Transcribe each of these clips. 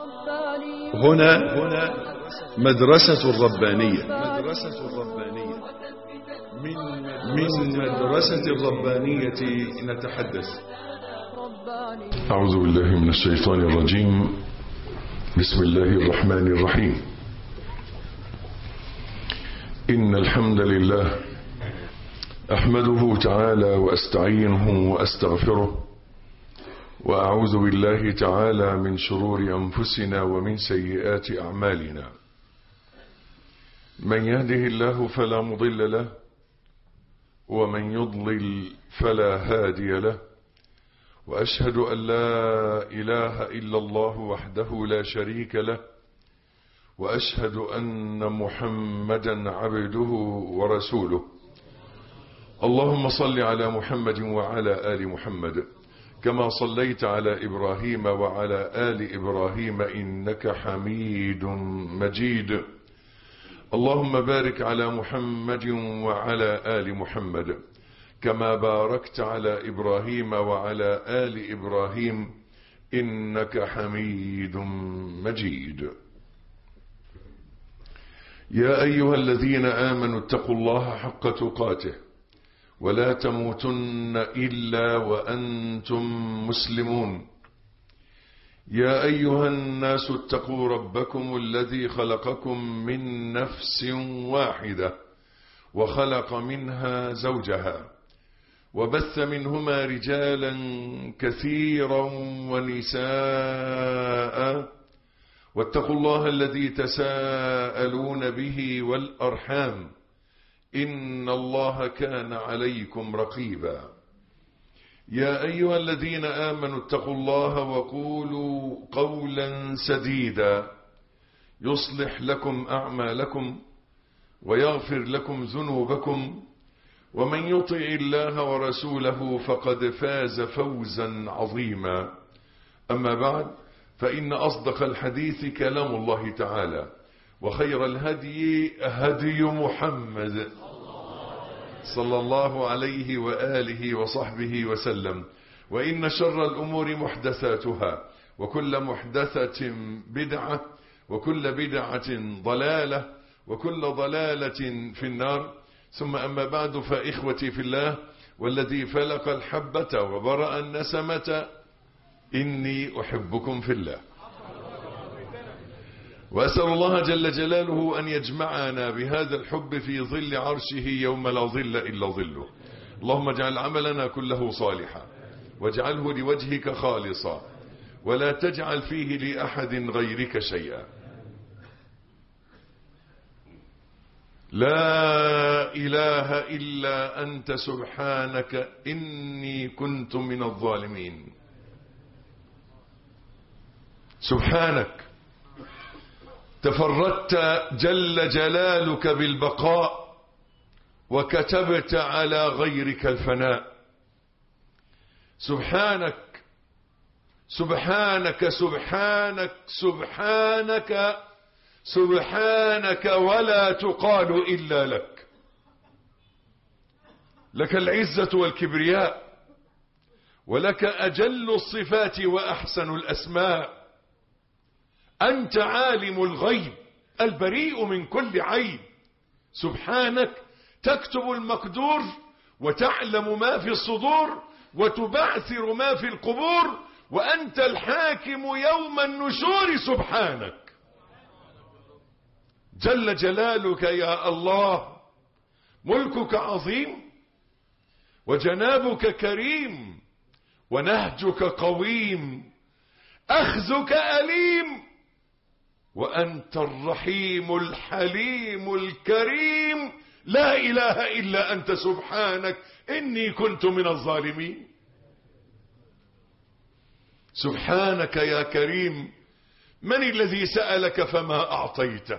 هنا مدرسة الربانية. من مدرسة الربانية نتحدث. أعوذ بالله من الشيطان الرجيم. بسم الله الرحمن الرحيم. إن الحمد لله أحمده تعالى وأستعينه وأستغفره، وأعوذ بالله تعالى من شرور أنفسنا ومن سيئات أعمالنا. من يهده الله فلا مضل له، ومن يضلل فلا هادي له، وأشهد أن لا إله إلا الله وحده لا شريك له، وأشهد أن محمدا عبده ورسوله. اللهم صل على محمد وعلى آل محمد كما صليت على إبراهيم وعلى آل إبراهيم إنك حميد مجيد. اللهم بارك على محمد وعلى آل محمد كما باركت على إبراهيم وعلى آل إبراهيم إنك حميد مجيد. يا أيها الذين آمنوا اتقوا الله حق تقاته ولا تموتن إلا وأنتم مسلمون. يا أيها الناس اتقوا ربكم الذي خلقكم من نفس واحدة وخلق منها زوجها وبث منهما رجالا كثيرا ونساء، واتقوا الله الذي تساءلون به والأرحام إن الله كان عليكم رقيبا. يا أيها الذين آمنوا اتقوا الله وقولوا قولا سديدا يصلح لكم أعمالكم ويغفر لكم ذنوبكم، ومن يطع الله ورسوله فقد فاز فوزا عظيما. أما بعد، فإن أصدق الحديث كلام الله تعالى، وخير الهدي هدي محمد صلى الله عليه وآله وصحبه وسلم. وإن شر الأمور محدثاتها، وكل محدثة بدعة، وكل بدعة ضلالة، وكل ضلالة في النار. ثم أما بعد، فإخوتي في الله والذي فلق الحبة وبرأ النسمة، إني أحبكم في الله، وأسأل الله جل جلاله أن يجمعنا بهذا الحب في ظل عرشه يوم لا ظل إلا ظله. اللهم اجعل عملنا كله صالحا، واجعله لوجهك خالصا، ولا تجعل فيه لأحد غيرك شيئا. لا إله إلا أنت سبحانك إني كنت من الظالمين. سبحانك تفردت جل جلالك بالبقاء، وكتبت على غيرك الفناء. سبحانك سبحانك سبحانك سبحانك سبحانك، ولا تقال إلا لك. لك العزة والكبرياء، ولك أجل الصفات وأحسن الأسماء. أنت عالم الغيب البريء من كل عيب. سبحانك تكتب المقدور، وتعلم ما في الصدور، وتبعثر ما في القبور، وأنت الحاكم يوم النشور. سبحانك جل جلالك يا الله. ملكك عظيم، وجنابك كريم، ونهجك قويم، أخذك أليم، وأنت الرحيم الحليم الكريم. لا إله إلا أنت سبحانك إني كنت من الظالمين. سبحانك يا كريم، من الذي سألك فما أعطيته؟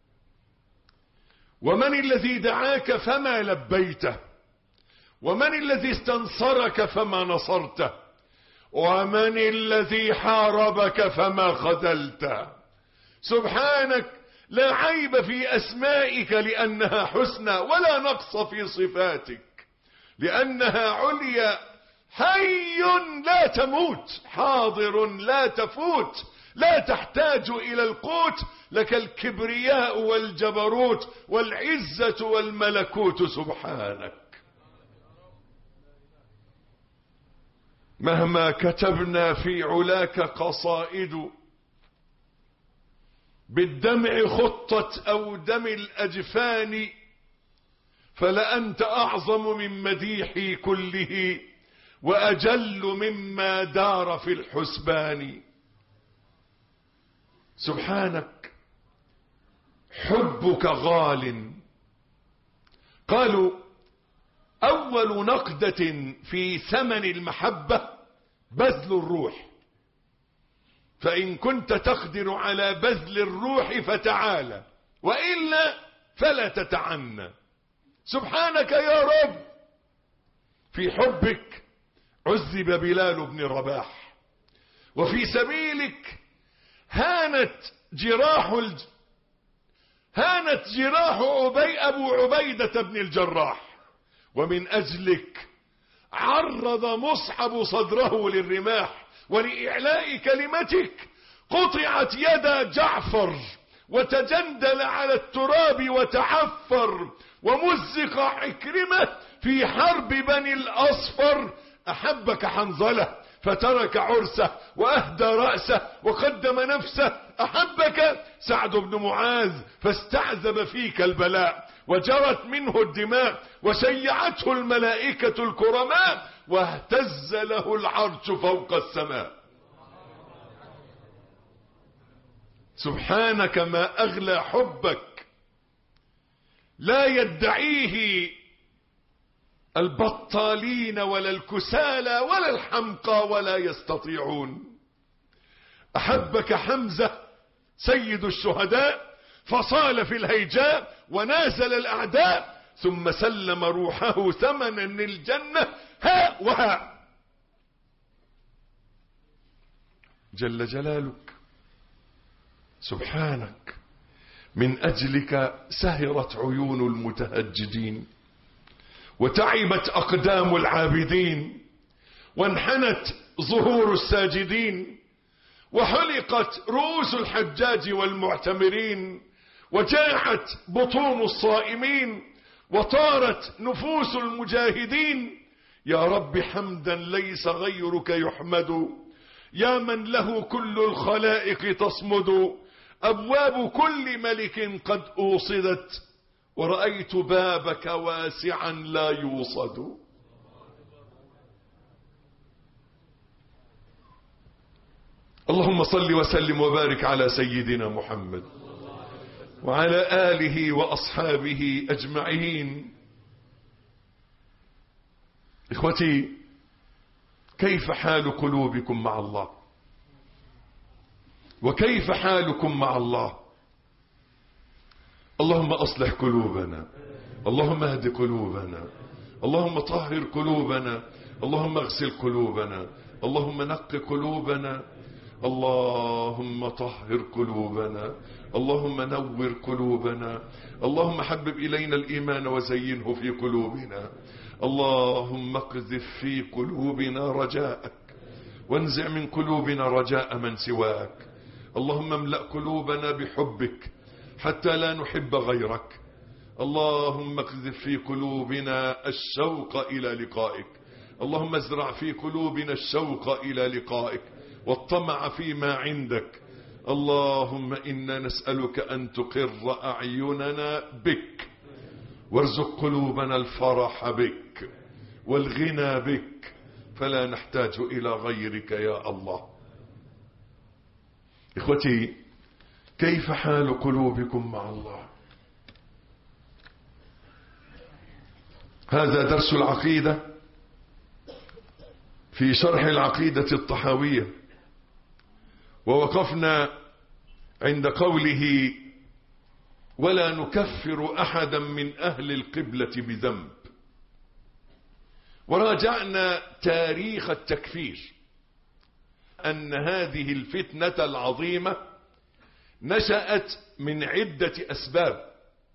ومن الذي دعاك فما لبيته؟ ومن الذي استنصرك فما نصرته؟ ومن الذي حاربك فما خذلته؟ سبحانك لا عيب في أسمائك لأنها حسنى، ولا نقص في صفاتك لأنها عليا. حي لا تموت، حاضر لا تفوت، لا تحتاج إلى القوت، لك الكبرياء والجبروت والعزة والملكوت سبحانك. مهما كتبنا في علاك قصائد بالدمع خطت أو دم الأجفان، فلأنت أعظم من مديحي كله وأجل مما دار في الحسبان. سبحانك حبك غال. قالوا أول نقدة في ثمن المحبة بذل الروح، فإن كنت تقدر على بذل الروح فتعالى، وإلا فلا تتعنى. سبحانك يا رب. في حبك عذب بلال بن رباح، وفي سبيلك هانت جراح أبو عبيدة بن الجراح، ومن أجلك عرض مصعب صدره للرماح، ولإعلاء كلمتك قطعت يد جعفر وتجندل على التراب وتعفر، ومزق عكرمة في حرب بني الأصفر. أحبك حنظلة فترك عرسه وأهدى رأسه وقدم نفسه. أحبك سعد بن معاذ فاستعذب فيك البلاء وجرت منه الدماء وشيعته الملائكة الكرماء واهتز له العرش فوق السماء. سبحانك ما أغلى حبك، لا يدعيه البطالين ولا الكسالى ولا الحمقى ولا يستطيعون. أحبك حمزة سيد الشهداء فصال في الهيجاء ونازل الأعداء، ثم سلم روحه ثمنا للجنة ها وها. جل جلالك. سبحانك من أجلك سهرت عيون المتهجدين، وتعبت أقدام العابدين، وانحنت ظهور الساجدين، وحلقت رؤوس الحجاج والمعتمرين، وجاعت بطون الصائمين، وطارت نفوس المجاهدين. يا رب حمدا ليس غيرك يحمد، يا من له كل الخلائق تصمد. أبواب كل ملك قد أوصدت، ورأيت بابك واسعا لا يوصد. اللهم صل وسلم وبارك على سيدنا محمد وعلى آله وأصحابه أجمعين. إخوتي، كيف حال قلوبكم مع الله؟ وكيف حالكم مع الله؟ اللهم أصلح قلوبنا، اللهم اهد قلوبنا، اللهم طهر قلوبنا، اللهم اغسل قلوبنا، اللهم نق قلوبنا، اللهم طهر قلوبنا، اللهم نور قلوبنا، اللهم حبب إلينا الإيمان وزينه في قلوبنا، اللهم اقذف في قلوبنا رجاءك وانزع من قلوبنا رجاء من سواك. اللهم املأ قلوبنا بحبك حتى لا نحب غيرك. اللهم اقذف في قلوبنا الشوق إلى لقائك، اللهم ازرع في قلوبنا الشوق إلى لقائك والطمع فيما عندك. اللهم إنا نسألك أن تقر أعيننا بك، وارزق قلوبنا الفرح بك والغنى بك، فلا نحتاج إلى غيرك يا الله. إخوتي، كيف حال قلوبكم مع الله؟ هذا درس العقيدة في شرح العقيدة الطحاوية، ووقفنا عند قوله: ولا نكفر أحدا من أهل القبلة بذنب. وراجعنا تاريخ التكفير، أن هذه الفتنة العظيمة نشأت من عدة أسباب،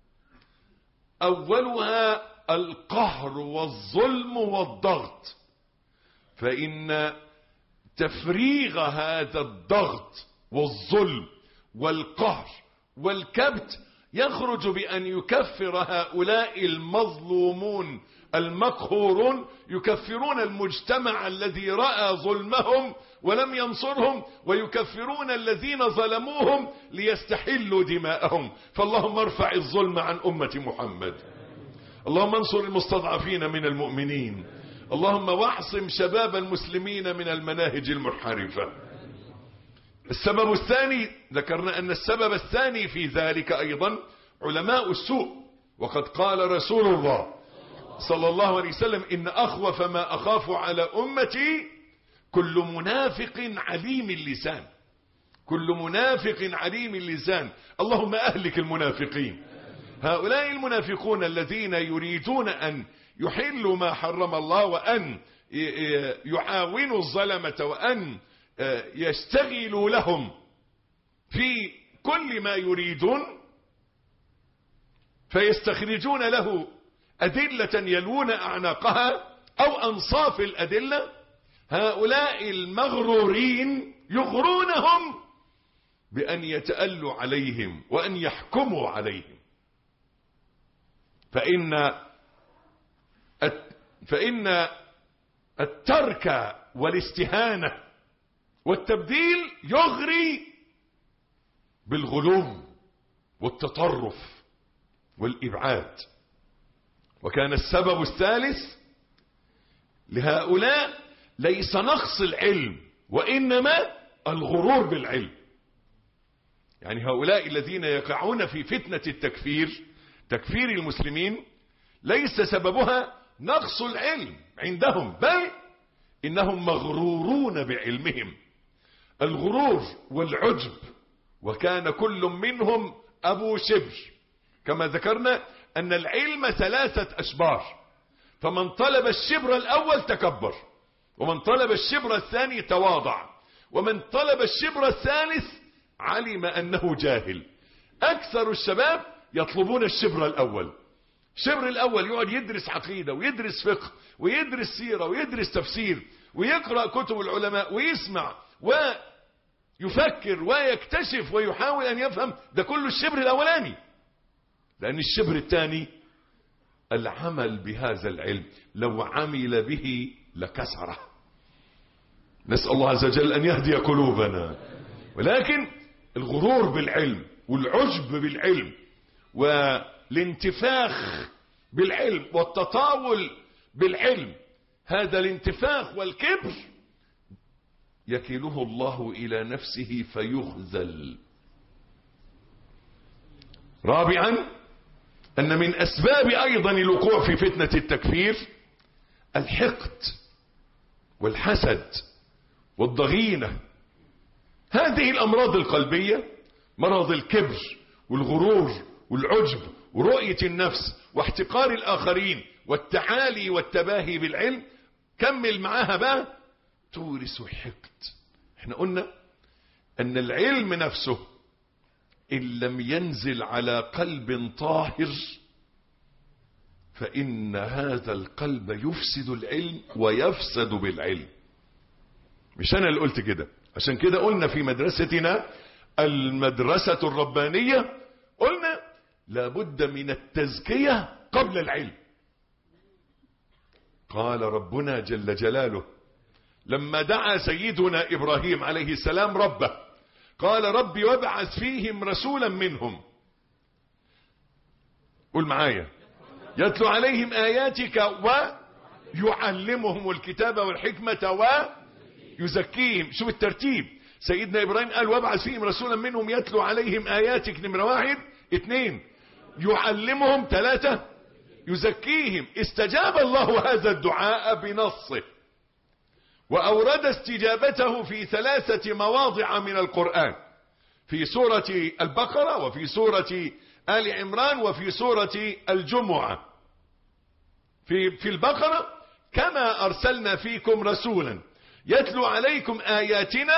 أولها القهر والظلم والضغط، فإن تفريغ هذا الضغط والظلم والقهر والكبت يخرج بأن يكفر هؤلاء المظلومون المقهورون، يكفرون المجتمع الذي رأى ظلمهم ولم ينصرهم، ويكفرون الذين ظلموهم ليستحلوا دماءهم. فاللهم ارفع الظلم عن أمة محمد، اللهم انصر المستضعفين من المؤمنين، اللهم واعصم شباب المسلمين من المناهج المنحرفة. السبب الثاني، ذكرنا أن السبب الثاني في ذلك أيضا علماء السوء. وقد قال رسول الله صلى الله عليه وسلم: إن أخوف ما أخاف على أمتي كل منافق عليم اللسان. كل منافق عليم اللسان. اللهم أهلك المنافقين. هؤلاء المنافقون الذين يريدون أن يحلوا ما حرم الله، وأن يعاونوا الظلمة، وأن يشتغلوا لهم في كل ما يريدون، فيستخرجون له أدلة يلوون أعناقها أو أنصاف الأدلة. هؤلاء المغرورين يغرونهم بأن يتألوا عليهم وأن يحكموا عليهم. فإن الترك والاستهانة والتبديل يغري بالغلو والتطرف والإبعاد. وكان السبب الثالث لهؤلاء ليس نقص العلم، وإنما الغرور بالعلم. يعني هؤلاء الذين يقعون في فتنة التكفير، تكفير المسلمين، ليس سببها نقص العلم عندهم، بل إنهم مغرورون بعلمهم. الغرور والعجب. وكان كل منهم أبو شبر، كما ذكرنا أن العلم 3 أشبار، فمن طلب الشبر الأول تكبر، ومن طلب الشبر الثاني تواضع، ومن طلب الشبر الثالث علم أنه جاهل. أكثر الشباب يطلبون الشبر الأول. الشبر الأول يقعد يدرس عقيدة ويدرس فقه ويدرس سيرة ويدرس تفسير ويقرأ كتب العلماء ويسمع ويفكر ويكتشف ويحاول أن يفهم. ده كله الشبر الأولاني. لأن الشبر الثاني العمل بهذا العلم، لو عمل به لكسره. نسأل الله عز وجل أن يهدي قلوبنا. ولكن الغرور بالعلم والعجب بالعلم والانتفاخ بالعلم والتطاول بالعلم، هذا الانتفاخ والكبر يكله الله إلى نفسه فيخذل. رابعا، أن من أسباب أيضا الوقوع في فتنة التكفير الحقد والحسد والضغينة. هذه الأمراض القلبية، مرض الكبر والغرور والعجب ورؤية النفس واحتقار الآخرين والتعالي والتباهي بالعلم، كمل معاها بقى، تورث الحقد. احنا قلنا أن العلم نفسه إن لم ينزل على قلب طاهر فإن هذا القلب يفسد العلم ويفسد بالعلم. مش أنا اللي قلت كده. عشان كده قلنا في مدرستنا المدرسة الربانية، قلنا لابد من التزكية قبل العلم. قال ربنا جل جلاله لما دعا سيدنا إبراهيم عليه السلام ربه، قال ربي وابعث فيهم رسولا منهم، قل معايا، يتلو عليهم آياتك ويعلمهم الكتاب والحكمة ويزكيهم. شوف الترتيب. سيدنا إبراهيم قال وابعث فيهم رسولا منهم يتلو عليهم آياتك، نمرة 1. 2 يعلمهم. 3 يزكيهم. استجاب الله هذا الدعاء بنصه، وأورد استجابته في 3 مواضع من القرآن، في سورة البقرة وفي سورة آل عمران وفي سورة الجمعة. في البقرة كما أرسلنا فيكم رسولا يتلو عليكم آياتنا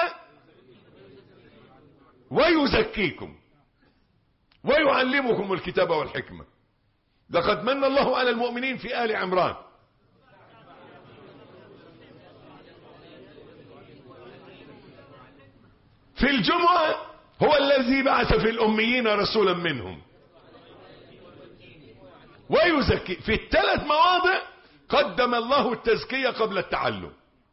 ويزكيكم ويعلمكم الكتاب والحكمة. لقد من الله على المؤمنين في آل عمران. في الجمعة هو الذي بعث في الأميين رسولا منهم ويزكي. في الثلاث مواضع قدم الله التزكية قبل التعلم،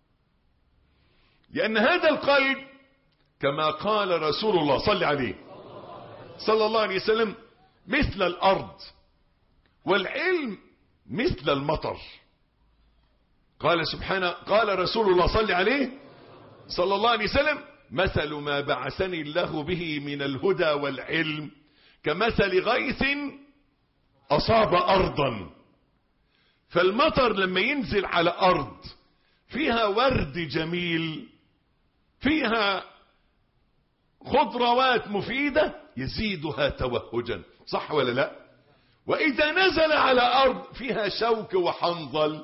لأن هذا القلب كما قال رسول الله صلى عليه صلى الله عليه وسلم مثل الأرض والعلم مثل المطر. قال سبحانه، قال رسول الله صلى عليه صلى الله عليه وسلم مثل ما بعثني الله به من الهدى والعلم كمثل غيث أصاب أرضا. فالمطر لما ينزل على أرض فيها ورد جميل فيها خضروات مفيدة يزيدها توهجا، صح ولا لا؟ وإذا نزل على أرض فيها شوك وحنظل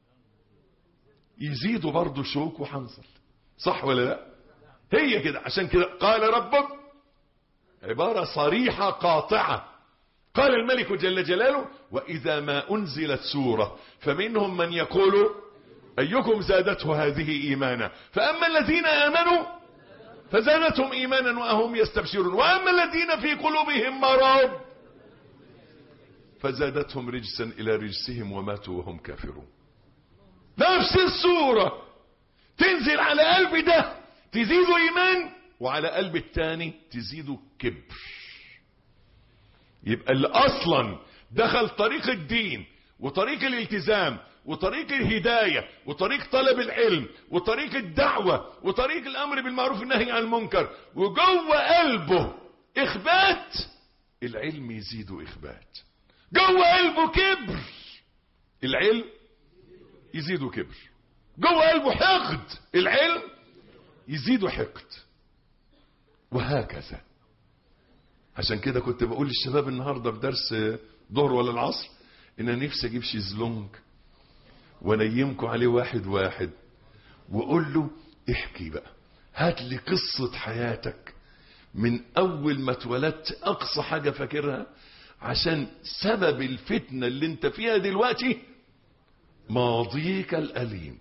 يزيد برضه شوك وحنظل، صح ولا لا؟ هي كده. عشان كده قال ربك عبارة صريحة قاطعة، قال الملك جل جلاله وإذا ما أنزلت سورة فمنهم من يقول أيكم زادته هذه إيمانا فأما الذين آمنوا فزادتهم إيمانا وهم يستبشرون وأما الذين في قلوبهم مرض فزادتهم رجسا إلى رجسهم وماتوا وهم كافرون. نفس السورة تنزل على قلب ده تزيدوا إيمان وعلى قلب الثاني تزيدوا كبر. يبقى اللي أصلا دخل طريق الدين وطريق الالتزام وطريق الهداية وطريق طلب العلم وطريق الدعوة وطريق الأمر بالمعروف والنهي عن المنكر وجوه قلبه إخبات، العلم يزيد إخبات. جوه قلبه كبر، العلم يزيد كبر. جوه قلبه حقد، العلم يزيد حقد، وهكذا. عشان كده كنت بقول للشباب النهاردة في درس ظهر ولا العصر ان انا نفسي اجيب شيزلونج ونيمكم عليه واحد واحد وقول له احكي بقى، هات لي قصة حياتك من اول ما اتولدت اقصى حاجة فاكرها، عشان سبب الفتنة اللي انت فيها دلوقتي ماضيك الأليم.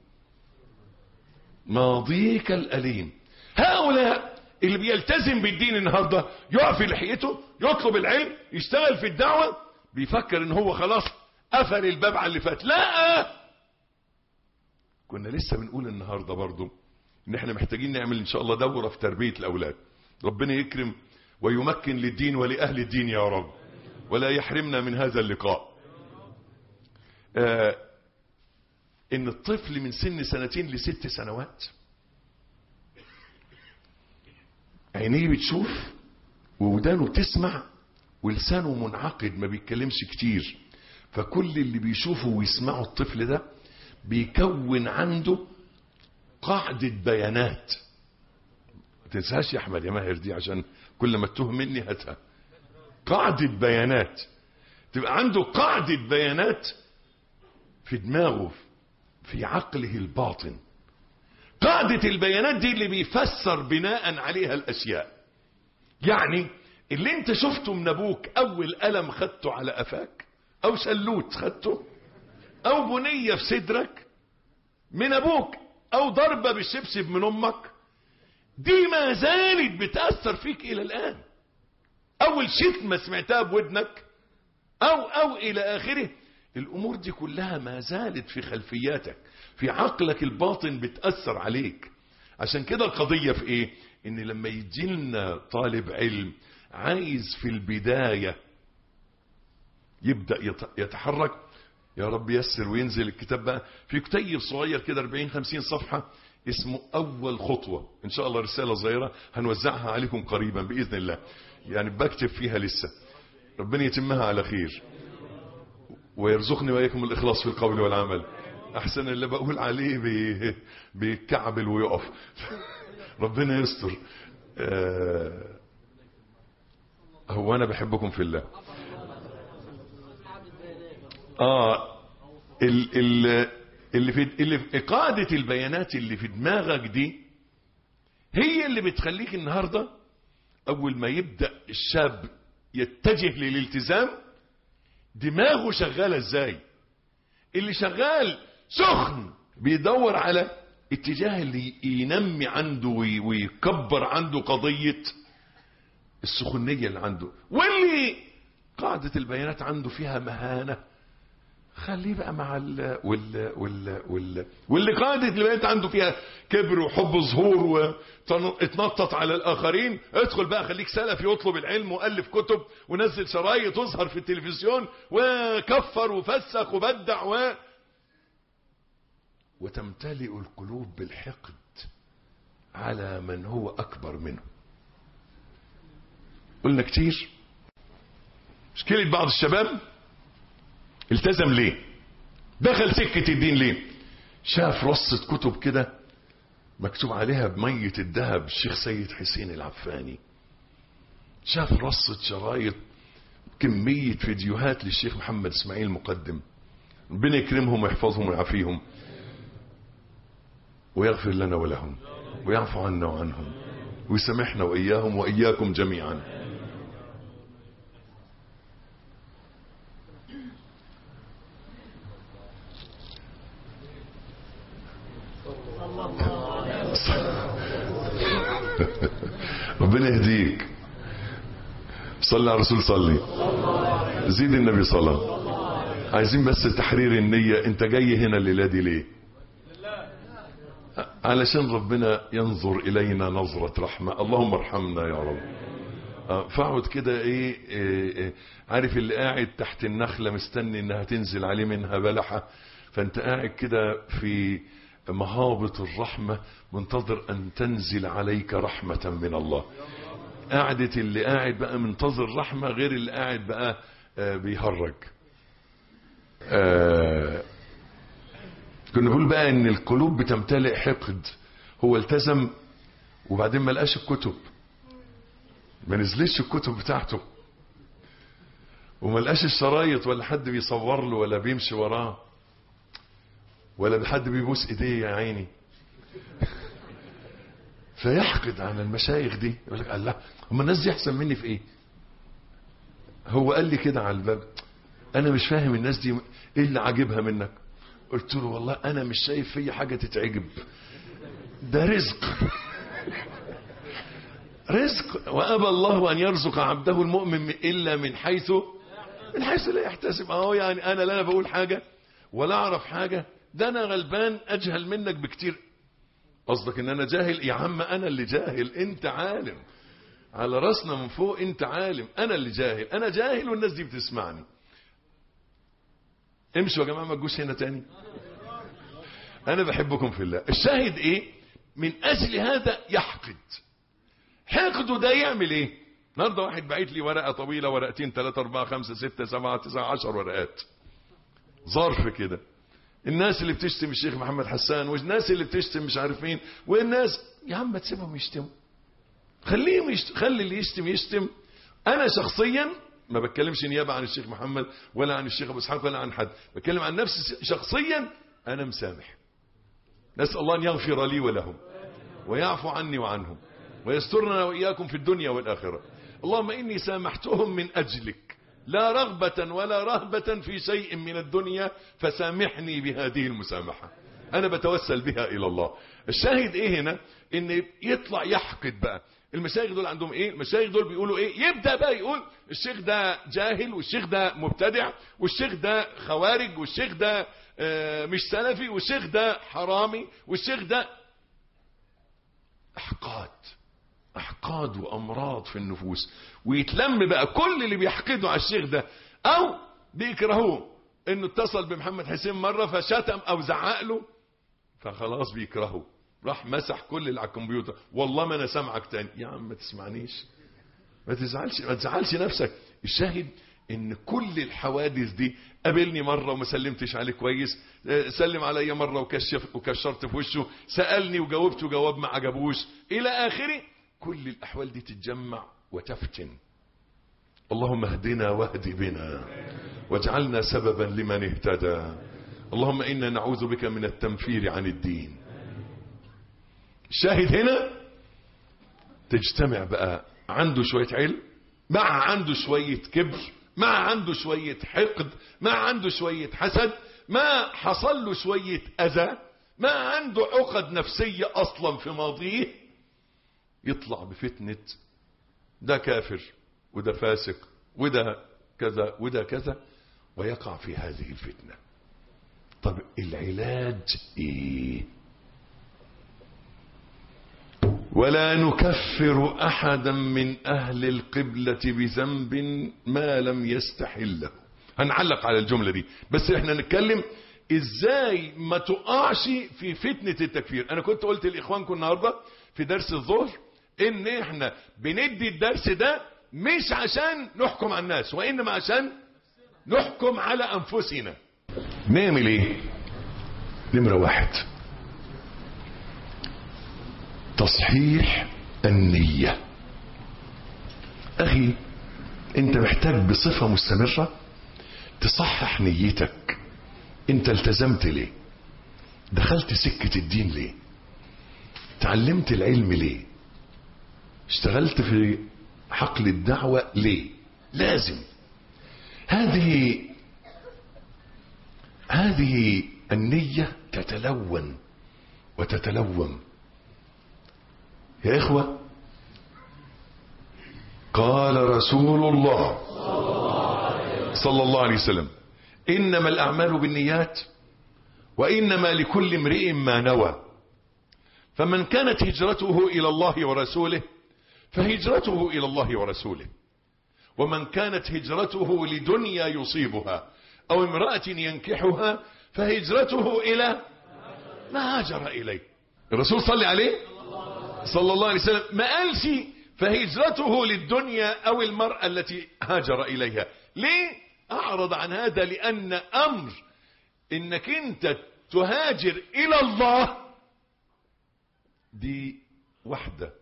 ماضيك الأليم. هؤلاء اللي بيلتزم بالدين النهاردة يقف في لحيته يطلب العلم يشتغل في الدعوة بيفكر ان هو خلاص قفل الباب على اللي فات. لا، كنا لسه بنقول النهاردة برضو ان احنا محتاجين نعمل ان شاء الله دورة في تربية الاولاد. ربنا يكرم ويمكن للدين ولأهل الدين يا رب ولا يحرمنا من هذا اللقاء. ان الطفل من سن 2 ل6 سنوات عينيه بتشوف وودانه بتسمع ولسانه منعقد ما بيتكلمش كتير، فكل اللي بيشوفه ويسمعه الطفل ده بيكون عنده قاعدة بيانات. ما تنساش يا احمد يا ماهر دي عشان كل ما تتوه مني هاتها. قاعدة بيانات، تبقى عنده قاعدة بيانات في دماغه في عقله الباطن. قاعدة البيانات دي اللي بيفسر بناء عليها الأشياء. يعني اللي انت شفته من ابوك اول قلم خدته على قفاك او شلوت خدته او بنية في صدرك من ابوك او ضربة بالشبشب من امك، دي ما زالت بتأثر فيك الى الان. اول شتمة سمعتها بودنك او الى اخره، الامور دي كلها ما زالت في خلفياتك في عقلك الباطن بتأثر عليك. عشان كده القضية في ايه؟ ان لما يجي لنا طالب علم عايز في البداية يبدأ يتحرك، يا رب يسر وينزل الكتاب بقى في كتيب صغير كده 40-50 صفحة اسمه اول خطوة، ان شاء الله رسالة صغيرة هنوزعها عليكم قريبا بإذن الله، يعني بكتب فيها لسه، ربنا يتمها على خير ويرزقني وإياكم الإخلاص في القول والعمل. احسن اللي بقول عليه بيكعبل ويقف ربنا يستر. هو انا بحبكم في الله. اللي في قاعدة البيانات اللي في دماغك دي هي اللي بتخليك النهاردة اول ما يبدأ الشاب يتجه للالتزام دماغه شغالة ازاي. اللي شغال سخن بيدور على اتجاه اللي ينمي عنده ويكبر عنده قضية السخونية اللي عنده، واللي قاعدة البيانات عنده فيها مهانة خليه بقى مع واللي قاعدة البيانات عنده فيها كبر وحب ظهور واتنطط على الآخرين، ادخل بقى خليك سلفي واطلب العلم وألف كتب ونزل شرايط وظهر في التلفزيون وكفر وفسخ وبدع وتمتلئ القلوب بالحقد على من هو أكبر منه. قلنا كتير مشكلة بعض الشباب التزم ليه، دخل سكة الدين ليه، شاف رصة كتب كده مكتوب عليها بمية الذهب الشيخ سيد حسين العفاني، شاف رصة شرايط كمية فيديوهات للشيخ محمد اسماعيل مقدم، ربنا يكرمهم ويحفظهم ويعافيهم ويغفر لنا ولهم ويعفو عنا وعنهم ويسامحنا وإياهم وإياكم جميعا. ربنا يهديك، صلي على الرسول، صلي زيد النبي صلاة. عايزين بس تحرير النية، انت جاي هنا الليلة دي ليه؟ علشان ربنا ينظر إلينا نظرة رحمة، اللهم ارحمنا يا رب. فاقعد كده ايه عارف اللي قاعد تحت النخلة مستني انها تنزل عليه منها بلحة، فانت قاعد كده في مهابط الرحمة منتظر ان تنزل عليك رحمة من الله. قاعدة اللي قاعد بقى منتظر رحمة غير اللي قاعد بقى بيهرج. كنا نقول بقى ان القلوب بتمتلئ حقد. هو التزم وبعدين ما لقاش الكتب، ما نزلتش الكتب بتاعته، وما لقاش الشرايط ولا حد بيصور له ولا بيمشي وراه ولا حد بيبوس ايديه يا عيني، فيحقد على المشايخ دي، يقول لك الله هم الناس دي احسن مني في ايه؟ هو قال لي كده على الباب انا مش فاهم الناس دي ايه اللي عاجبها منك. قلت له والله انا مش شايف فيا حاجه تتعجب، ده رزق رزق، وابى الله ان يرزق عبده المؤمن الا من حيث لا يحتسب. اهو يعني انا لا بقول حاجه ولا اعرف حاجه، ده انا غلبان اجهل منك بكتير. قصدك ان انا جاهل؟ يا عم انا اللي جاهل، انت عالم، على راسنا من فوق، انت عالم، انا اللي جاهل، انا جاهل والناس دي بتسمعني. امشوا يا جماعه ما تجوش هنا تاني، انا بحبكم في الله. الشاهد ايه؟ من اجل هذا يحقد. حقده ده يعمل ايه؟ النهارده واحد بعت لي ورقه طويله، ورقتين 3 4 5 6 7 9 10 ورقات، ظرف كده، الناس اللي بتشتم الشيخ محمد حسان والناس اللي بتشتم مش عارف مين والناس. يا عم تسيبهم يشتموا، خليهم خلي اللي يشتم يشتم. انا شخصيا ما بتكلمش نيابه عن الشيخ محمد ولا عن الشيخ ابو اسحاق ولا عن حد، بتكلم عن نفسي شخصيا. انا مسامح، نسال الله ان يغفر لي ولهم ويعفو عني وعنهم ويسترنا واياكم في الدنيا والاخره. اللهم اني سامحتهم من اجلك لا رغبة ولا رهبة في شيء من الدنيا، فسامحني بهذه المسامحة، انا بتوسل بها الى الله. الشاهد ايه هنا؟ ان يطلع يحقد بقى. المشايخ دول عندهم ايه؟ المشايخ دول بيقولوا ايه؟ يبدأ بقى يقول الشيخ ده جاهل، والشيخ ده مبتدع، والشيخ ده خوارج، والشيخ ده مش سلفي، والشيخ ده حرامي، والشيخ ده احقاد وامراض في النفوس. ويتلم بقى كل اللي بيحقدوا على الشيخ ده او بيكرهوه، انه اتصل بمحمد حسين مرة فشتم او زعق له فخلاص بيكرهه، راح مسح كل اللي على الكمبيوتر، والله ما انا سامعك تاني. يا عم ما تسمعنيش، ما تزعلش نفسك. الشاهد ان كل الحوادث دي، قابلني مرة وما سلمتش عليه كويس، سلم عليا مرة وكشرت في وشه، سألني وجاوبته جواب ما عجبوش الى اخره. كل الاحوال دي تتجمع وتفتن. اللهم اهدنا واهد بنا واجعلنا سببا لمن اهتدى. اللهم انا نعوذ بك من التنفير عن الدين. الشاهد هنا تجتمع بقى عنده شوية علم مع عنده شوية كبر مع عنده شوية حقد مع عنده شوية حسد، ما حصل له شوية أذى ما عنده عقد نفسية أصلا في ماضيه، يطلع بفتنة ده كافر وده فاسق وده كذا وده كذا، ويقع في هذه الفتنة. طب العلاج ايه؟ ولا نكفر احدا من اهل القبلة بذنب ما لم يستحله. هنعلق على الجملة دي، بس احنا نتكلم ازاي ما تقعش في فتنة التكفير. انا كنت قلت لاخوانكم النهاردة في درس الظهر ان احنا بندي الدرس ده مش عشان نحكم على الناس، وانما عشان نحكم على انفسنا. نعمل ايه؟ نمرة 1، تصحيح النية. اخي انت محتاج بصفة مستمرة تصحح نيتك. انت التزمت ليه؟ دخلت سكة الدين ليه؟ تعلمت العلم ليه؟ اشتغلت في حقل الدعوة ليه؟ لازم هذه النية تتلون وتتلوم. يا إخوة، قال رسول الله صلى الله عليه وسلم: إنما الأعمال بالنيات وإنما لكل امرئ ما نوى، فمن كانت هجرته إلى الله ورسوله فهجرته إلى الله ورسوله، ومن كانت هجرته لدنيا يصيبها أو امرأة ينكحها فهجرته إلى ما هاجر إليه. الرسول صلى عليه صلى الله عليه وسلم ما قالش فهجرته للدنيا أو المرأة التي هاجر إليها. ليه أعرض عن هذا؟ لأن أمر إنك أنت تهاجر إلى الله دي وحدة،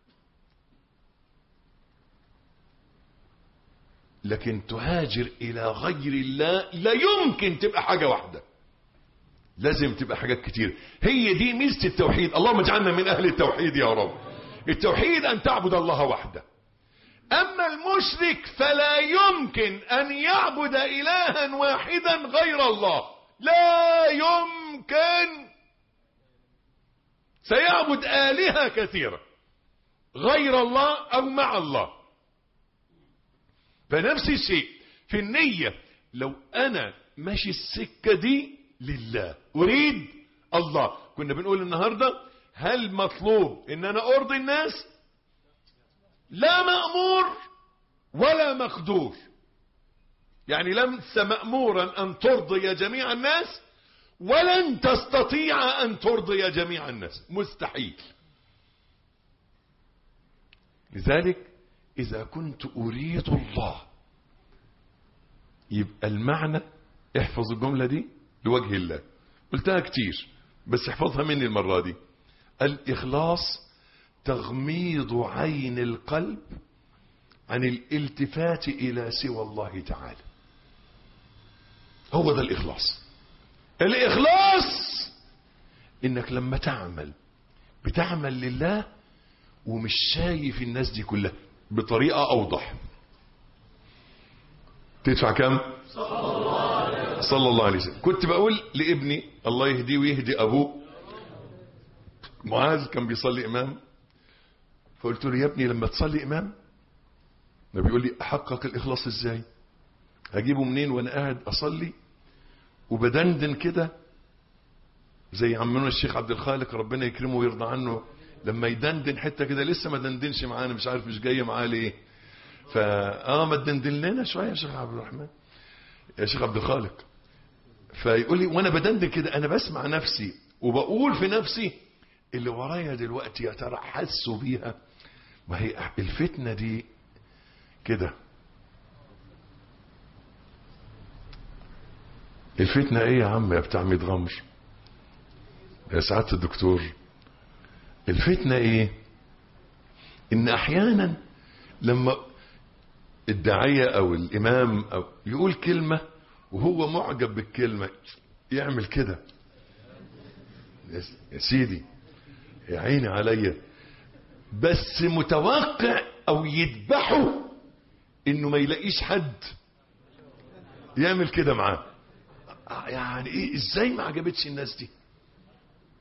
لكن تهاجر إلى غير الله لا يمكن تبقى حاجة واحدة، لازم تبقى حاجات كتير. هي دي ميزة التوحيد. اللهم اجعلنا من أهل التوحيد يا رب. التوحيد أن تعبد الله وحده. أما المشرك فلا يمكن أن يعبد إلها واحدا غير الله، لا يمكن. سيعبد آلهة كثيرة غير الله أو مع الله. فنفس الشيء في النية. لو أنا ماشي السكة دي لله، أريد الله. كنا بنقول النهاردة هل مطلوب إن أنا أرضي الناس؟ لا مأمور ولا مقدور. يعني لست مأمورا أن ترضي جميع الناس، ولن تستطيع أن ترضي جميع الناس، مستحيل. لذلك إذا كنت أريد الله، يبقى المعنى، احفظ الجملة دي لوجه الله، قلتها كتير بس احفظها مني المرة دي. الإخلاص تغميض عين القلب عن الالتفات إلى سوى الله تعالى. هو ده الإخلاص. الإخلاص إنك لما تعمل بتعمل لله ومش شايف الناس دي كلها. بطريقة أوضح، تدفع كم؟ صلى الله عليه وسلم. كنت بقول لابني الله يهديه ويهدي أبوه، معاذ كان بيصلي إمام، فقلت له يا ابني لما تصلي إمام، ما بيقول لي أحقق الإخلاص إزاي؟ هجيبه منين وأنا قاعد أصلي وبدندن كده زي عمنا الشيخ عبد الخالق ربنا يكرمه ويرضى عنه، لما يدندن حتة كده لسه ما دندنش معانا، مش عارف مش جاية معاه ليه. ما تدندن لنا شوية يا شيخ عبد الرحمن، يا شيخ عبد الخالق. فيقول لي وانا بدندن كده انا بسمع نفسي وبقول في نفسي اللي ورايا دلوقتي يا ترى حسوا بيها؟ ما هي الفتنة دي كده. الفتنة ايه يا عم يا بتاع ميت غمر يا سعادة الدكتور؟ الفتنة ايه؟ ان احيانا لما الداعية او الامام او يقول كلمة وهو معجب بالكلمة يعمل كده، يا سيدي يا عيني عليا، بس متوقع او يذبحه انه ما يلاقيش حد يعمل كده معاه. يعني ايه؟ ازاي ما عجبتش الناس دي؟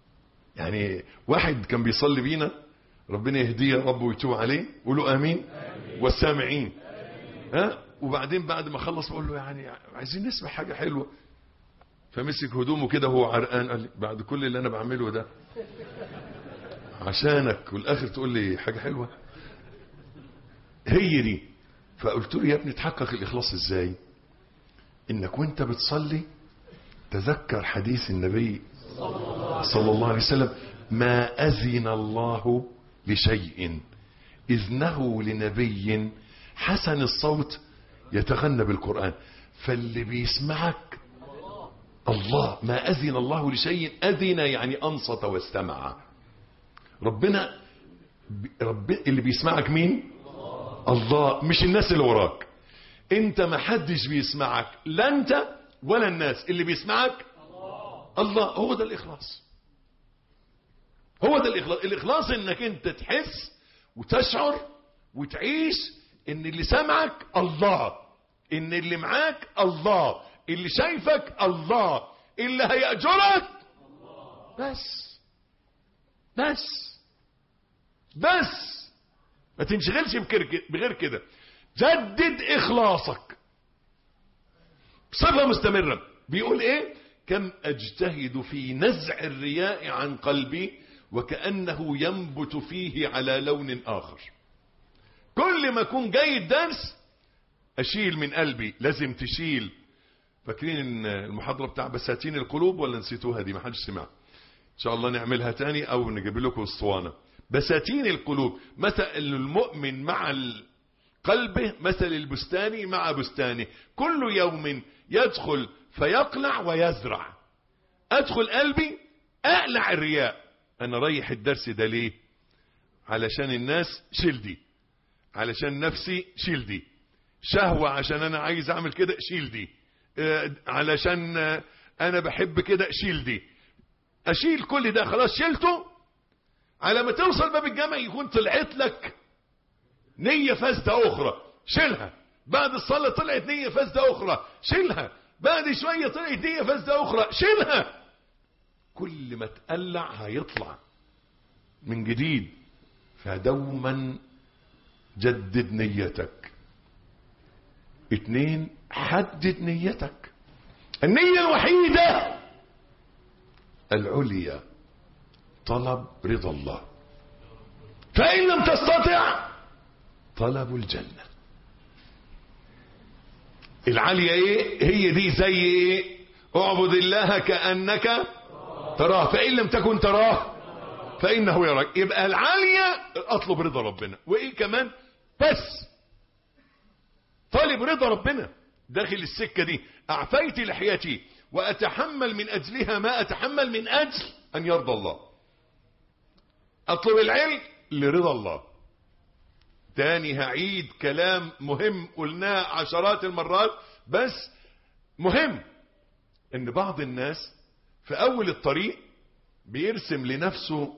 يعني واحد كان بيصلي بينا، ربنا يهديه يا رب ويتوب عليه، قولوا امين والسامعين. وبعدين بعد ما خلص بقول له يعني عايزين نسمع حاجة حلوة، فمسك هدومه كده وهو عرقان، قال لي بعد كل اللي انا بعمله ده عشانك والاخر تقول لي حاجة حلوة؟ هي دي. فقلت له يا ابني تحقق الاخلاص ازاي؟ انك وانت بتصلي تذكر حديث النبي صلى الله عليه وسلم: ما أذن الله لشيء إذنه لنبي حسن الصوت يتغنى بالقرآن. فاللي بيسمعك الله. ما أذن الله لشيء، أذن يعني أنصت واستمع. ربنا اللي بيسمعك مين؟ الله، مش الناس اللي وراك. انت ما حدش بيسمعك، لا انت ولا الناس، اللي بيسمعك الله. هو ده الإخلاص، هو ده الإخلاص. الإخلاص انك انت تحس وتشعر وتعيش ان اللي سمعك الله، ان اللي معاك الله، اللي شايفك الله، اللي هيأجرك بس ما تنشغلش بغير كده. جدد إخلاصك بصفة مستمرة. بيقول ايه؟ كم أجتهد في نزع الرياء عن قلبي وكأنه ينبت فيه على لون آخر. كل ما أكون جاي الدرس أشيل من قلبي. لازم تشيل. فاكرين المحاضرة بتاع بساتين القلوب ولا نسيتوها دي؟ ما حدش سمع. إن شاء الله نعملها تاني أو نجيب لكم الصوانة. بساتين القلوب، مثل المؤمن مع قلبه مثل البستاني مع بستانه، كل يوم يدخل فيقلع ويزرع. أدخل قلبي أقلع الرياء. أنا رايح الدرس ده ليه؟ علشان الناس، شيل دي. علشان نفسي، شيل دي. شهوة عشان أنا عايز أعمل كده، شيل دي. علشان أنا بحب كده، شيل دي. أشيل كل ده، خلاص شيلته. على ما توصل باب الجامع يكون طلعت لك نية فاسدة أخرى، شيلها. بعد الصلاة طلعت نية فاسدة أخرى، شيلها. بعد شوية طلعت نية فاسدة أخرى، شيلها. كل ما تقلع هيطلع من جديد. فدوما جدد نيتك. 2، حدد نيتك. النية الوحيدة العليا طلب رضا الله، فإن لم تستطع طلب الجنة. العالية ايه؟ هي دي زي ايه؟ اعبد الله كأنك تراه فإن لم تكن تراه فإنه يراك. يبقى العالية اطلب رضا ربنا. وايه كمان؟ بس طالب رضا ربنا. داخل السكة دي اعفيت لحيتي واتحمل من اجلها ما اتحمل من اجل ان يرضى الله. اطلب العلم لرضا الله. تاني هعيد كلام مهم قلناه عشرات المرات، بس مهم. ان بعض الناس في اول الطريق بيرسم لنفسه،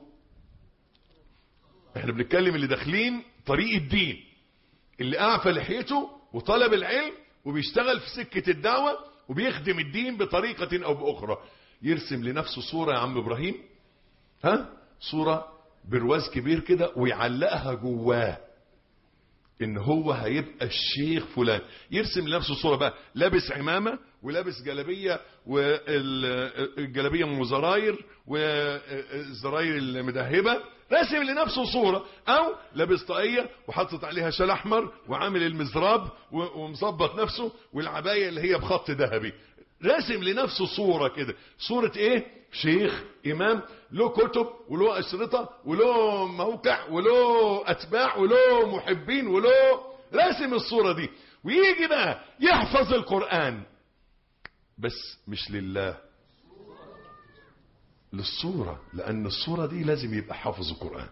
احنا بنتكلم اللي داخلين طريق الدين، اللي اعفى لحيته وطلب العلم وبيشتغل في سكة الدعوة وبيخدم الدين بطريقة او باخرى، يرسم لنفسه صورة يا عم ابراهيم، صورة برواز كبير كده ويعلقها جواه ان هو هيبقى الشيخ فلان. يرسم لنفسه صورة بقى لابس عمامة ولابس جلابية، والجلابية ام زراير والزراير المدهبة، راسم لنفسه صورة. او لابس طاقية وحطت عليها شال احمر وعامل المزراب ومظبط نفسه والعباية اللي هي بخط ذهبي، راسم لنفسه صورة كده. صورة ايه؟ شيخ امام له كتب وله اشرطة وله موقع وله اتباع وله محبين وله، راسم الصورة دي. ويجي بقى يحفظ القرآن بس مش لله، للصورة، لان الصورة دي لازم يبقى حافظ القرآن.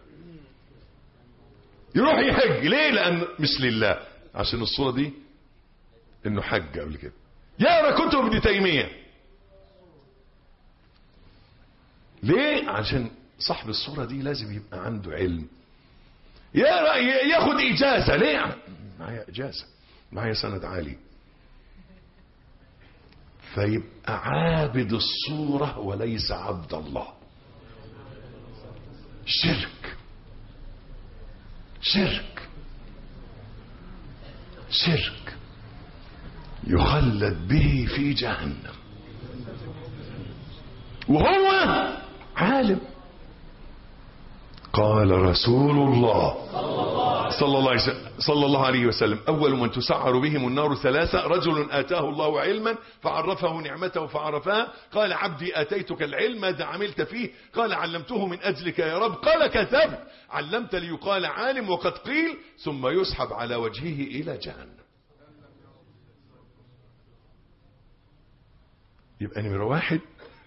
يروح يحج ليه؟ لان مش لله، عشان الصورة دي انه حج قبل كده. يقرا كتب ابن تيمية ليه؟ عشان صاحب الصورة دي لازم يبقى عنده علم. ياخد اجازة ليه؟ معايا اجازة، معايا سند عالي. فيبقى عابد الصورة وليس عبد الله. شرك شرك شرك يخلد به في جهنم وهو عالم. قال رسول الله صلى الله عليه وسلم: أول من تسعر بهم النار ثلاثة: رجل آتاه الله علما فعرفه نعمته فعرفها، قال: عبدي آتيتك العلم ماذا عملت فيه؟ قال: علمته من أجلك يا رب. قال: كذبت، علمت ليقال عالم وقد قيل. ثم يسحب على وجهه إلى جهنم. يبقى نمرة 1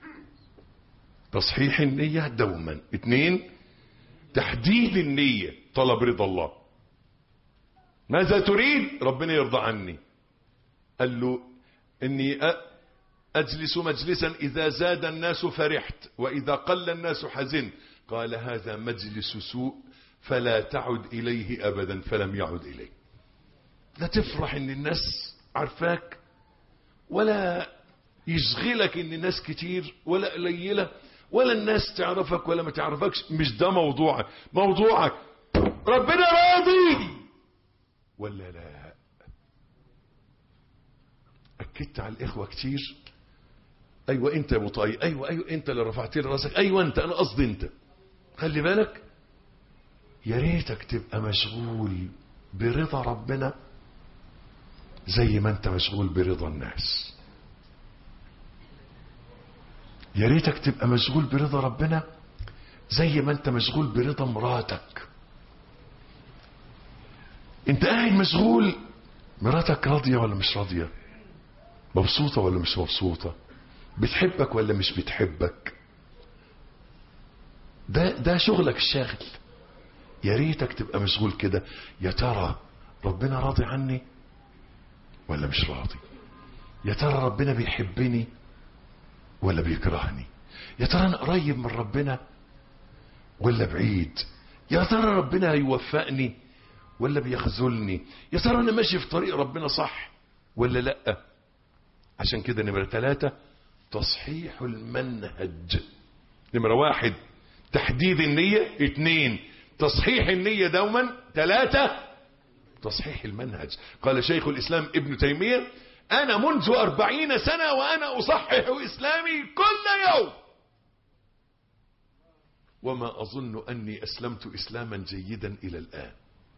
تصحيح النية دوما. 2 تحديد النية، طلب رضا الله. ماذا تريد؟ ربنا يرضى عني. قال له: إني أجلس مجلسا إذا زاد الناس فرحت وإذا قل الناس حزنت. قال: هذا مجلس سوء فلا تعد إليه أبدا. فلم يعد إليه. لا تفرح إن الناس عارفاك، ولا يشغلك إن الناس كتير ولا قليلة، ولا الناس تعرفك ولا ما تعرفكش. مش ده موضوعك. موضوعك ربنا راضي ولا لا. أكدت على الإخوة كتير: أيوة أنت يا مطاي، أيوة أنت اللي رفعت لي راسك، أيوة أنت، أنا قصدي أنت. خلي بالك، يا ريتك تبقى مشغول برضا ربنا زي ما أنت مشغول برضا الناس. يا ريتك تبقى مشغول برضا ربنا زي ما انت مشغول برضا مراتك. انت قاعد مشغول، مراتك راضية ولا مش راضية؟ مبسوطة ولا مش مبسوطة؟ بتحبك ولا مش بتحبك؟ ده شغلك الشاغل. يا ريتك تبقى مشغول كده. يا ترى ربنا راضي عني ولا مش راضي؟ يا ترى ربنا بيحبني ولا بيكرهني؟ يا ترى انا قريب من ربنا ولا بعيد؟ يا ترى ربنا هيوفقني ولا بيخذلني؟ يا ترى انا ماشي في طريق ربنا صح ولا لا؟ عشان كده نمرة 3 تصحيح المنهج. نمرة 1 تحديد النية. 2 تصحيح النية دوما. 3 تصحيح المنهج. قال شيخ الإسلام ابن تيمية: أنا منذ 40 سنة وأنا أصحح إسلامي كل يوم، وما أظن أني أسلمت إسلاما جيدا إلى الآن.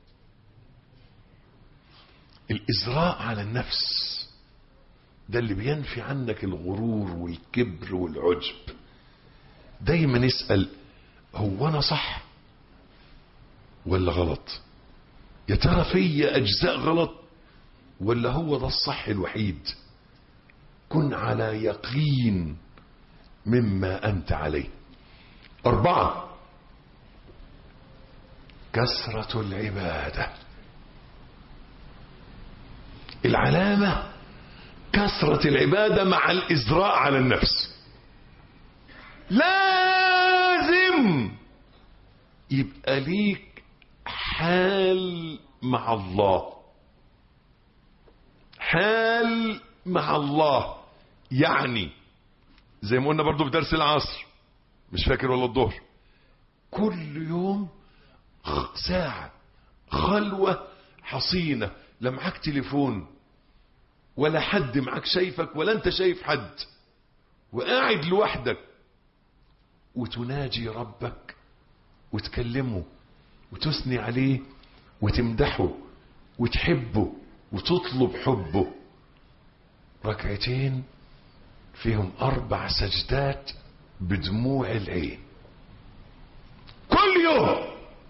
الإزراء على النفس ده اللي بينفي عنك الغرور والكبر والعجب. دايما اسأل: هو أنا صح ولا غلط؟ يا ترى في أجزاء غلط ولا هو ده الصح الوحيد؟ كن على يقين مما أنت عليه. 4 كثرة العبادة. العلامة كثرة العبادة مع الإزراء على النفس. لازم يبقى ليك حال مع الله. حال مع الله يعني زي ما قلنا برضو في درس العصر، مش فاكر ولا الظهر، كل يوم ساعة خلوة حصينة، لا معاك تليفون ولا حد معاك شايفك ولا انت شايف حد، وقاعد لوحدك وتناجي ربك وتكلمه وتثني عليه وتمدحه وتحبه وتطلب حبه. ركعتين فيهم 4 سجدات بدموع العين كل يوم.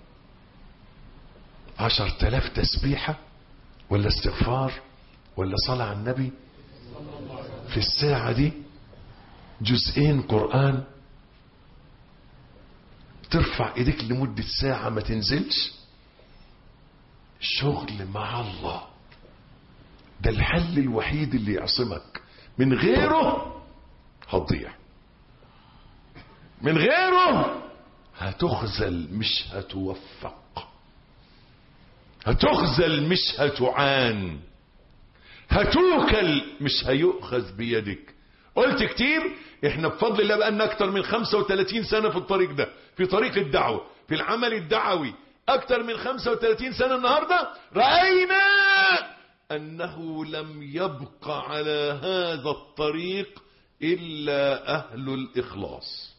10,000 تسبيحة ولا استغفار ولا صلاة على النبي في الساعة دي. 2 قرآن. ترفع ايديك لمدة ساعة ما تنزلش. شغل مع الله ده الحل الوحيد اللي يعصمك. من غيره هتضيع، من غيره هتخذل مش هتوفق، هتخذل مش هتعان، هتوكل مش هيؤخذ بيدك. قلت كتير احنا بفضل الله بقالنا اكتر من 35 سنة في الطريق ده، في طريق الدعوة، في العمل الدعوي أكثر من 35 سنة النهاردة، رأينا أنه لم يبق على هذا الطريق إلا أهل الإخلاص.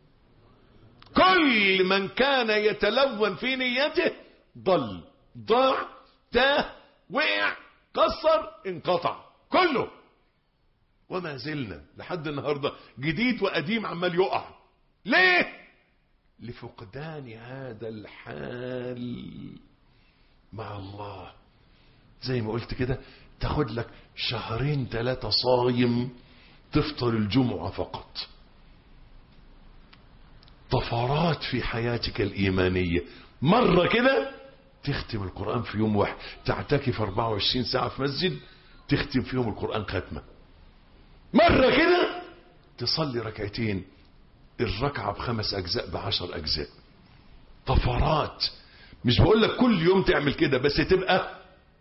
كل من كان يتلون في نيته ضل، ضاع، تاه، وقع، قصر، انقطع كله. وما زلنا لحد النهاردة جديد وقديم عمال يقع. ليه؟ لفقدان هذا الحال مع الله. زي ما قلت كده، تاخد لك 2-3 صايم تفطر الجمعة فقط، طفرات في حياتك الإيمانية. مرة كده تختم القرآن في يوم واحد، تعتكف 24 ساعة في مسجد تختم فيهم القرآن ختمة. مرة كده تصلي ركعتين، الركعة ب5 أجزاء ب10 أجزاء. طفرات. مش بقول لك كل يوم تعمل كده، بس تبقى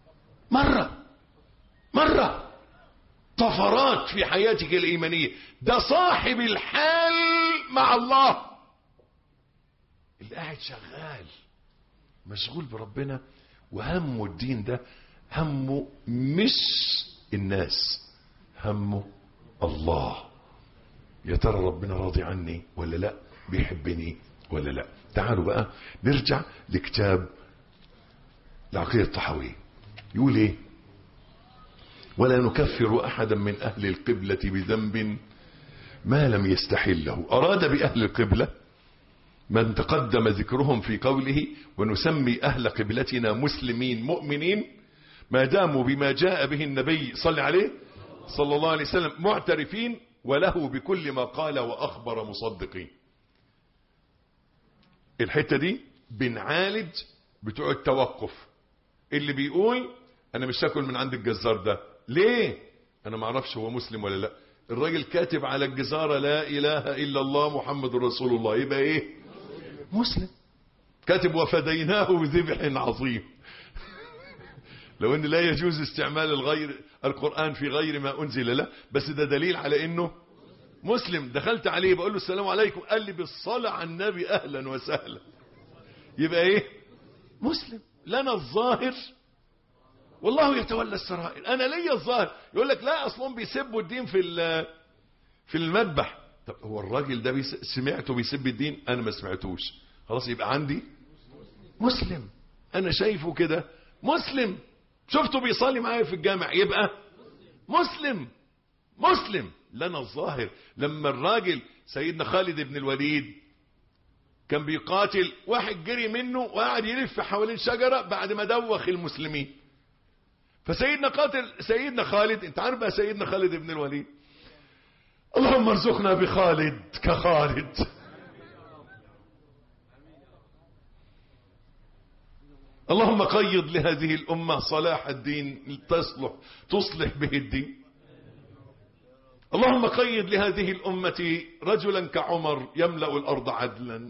مرة طفرات في حياتك الإيمانية. ده صاحب الحال مع الله، اللي قاعد شغال مشغول بربنا، وهمه الدين ده، همه مش الناس، همه الله. يا ترى ربنا راضي عني ولا لا؟ بيحبني ولا لا؟ تعالوا بقى نرجع لكتاب العقيدة الطحاوية. يقول ايه؟ ولا نكفر احدا من اهل القبلة بذنب ما لم يستحله. اراد باهل القبلة من تقدم ذكرهم في قوله ونسمي اهل قبلتنا مسلمين مؤمنين ما داموا بما جاء به النبي صلى عليه صلى الله عليه وسلم معترفين وله بكل ما قال واخبر مصدقين. الحتة دي بنعالج بتوع التوقف اللي بيقول انا مش هاكل من عند الجزار ده. ليه؟ انا ما اعرفش هو مسلم ولا لا. الراجل كاتب على الجزارة لا اله الا الله محمد رسول الله، يبقى ايه؟ مسلم. كاتب وفديناه بذبح عظيم. لو ان لا يجوز استعمال القرآن في غير ما انزل له، بس ده دليل على انه مسلم. دخلت عليه بقول له السلام عليكم، قال لي بالصلاة على النبي اهلا وسهلا. يبقى ايه؟ مسلم. لنا الظاهر والله يتولى السرائر. انا ليا الظاهر. يقول لك لا اصلا بيسبوا الدين في المذبح. طب هو الراجل ده سمعته بيسب الدين؟ انا ما سمعتوش. خلاص يبقى عندي مسلم، انا شايفه كده مسلم. شفته بيصلي معايا في الجامع، يبقى مسلم. لنا الظاهر. لما الراجل سيدنا خالد بن الوليد كان بيقاتل، واحد جري منه وقاعد يلف حوالين شجرة بعد ما دوخ المسلمين، سيدنا خالد، انت عارف بقى سيدنا خالد بن الوليد، اللهم ارزقنا بخالد كخالد. اللهم قيض لهذه الأمة صلاح الدين تصلح به الدين. اللهم قيض لهذه الأمة رجلا كعمر يملأ الأرض عدلا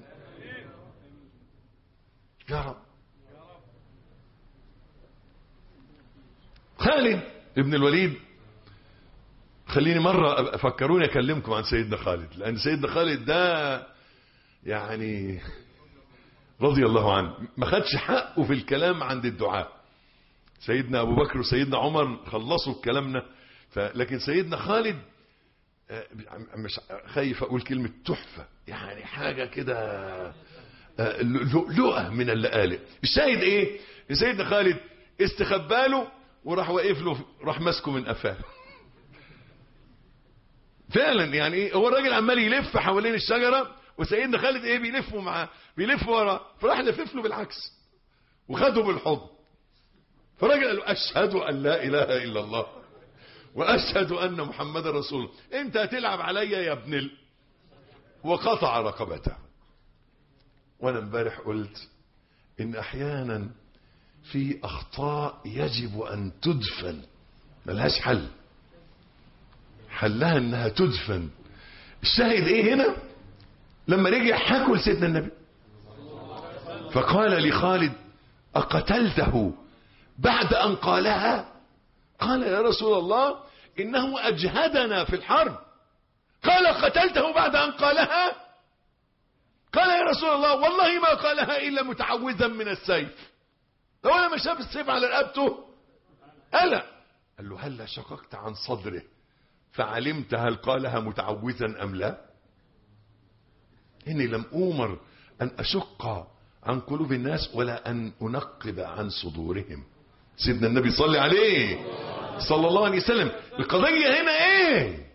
يا رب. خالد ابن الوليد، خليني مرة أفكروني أكلمكم عن سيدنا خالد، لأن سيدنا خالد ده يعني رضي الله عنه ما خدش حقه في الكلام عند الدعاء. سيدنا أبو بكر وسيدنا عمر خلصوا كلامنا، لكن سيدنا خالد مش خايف أقول كلمة تحفة، يعني حاجة كده لؤلؤة من اللآلئ. الشاهد إيه؟ سيدنا خالد استخباله وراح واقف له، راح ماسكه من قفاه. فعلا يعني ايه، هو الراجل عمال يلف حوالين الشجرة وسيدنا خالد ايه بيلفوا معاه، بيلف وراه، فراح لفف له بالعكس وخده بالحضن. فالراجل قال له اشهد ان لا اله الا الله واشهد ان محمد رسول الله، انت هتلعب عليا يا ابن وقطع رقبته. وانا امبارح قلت ان احيانا في اخطاء يجب ان تدفن، ملهاش حل، حلها انها تدفن. الشاهد ايه هنا؟ لما رجع حكوا لسيدنا النبي فقال لخالد اقتلته بعد ان قالها؟ قال يا رسول الله انه اجهدنا في الحرب. قال قتلته بعد ان قالها؟ قال يا رسول الله والله ما قالها إلا متعوذا من السيف. لو لما شاف السيف على رقبته ألا قال له هل شققت عن صدره فعلمت هل قالها متعوذا أم لا؟ إني لم أؤمر أن أشق عن قلوب الناس ولا أن أنقب عن صدورهم. سيدنا النبي صلى عليه صلى الله عليه وسلم. القضية هنا ايه؟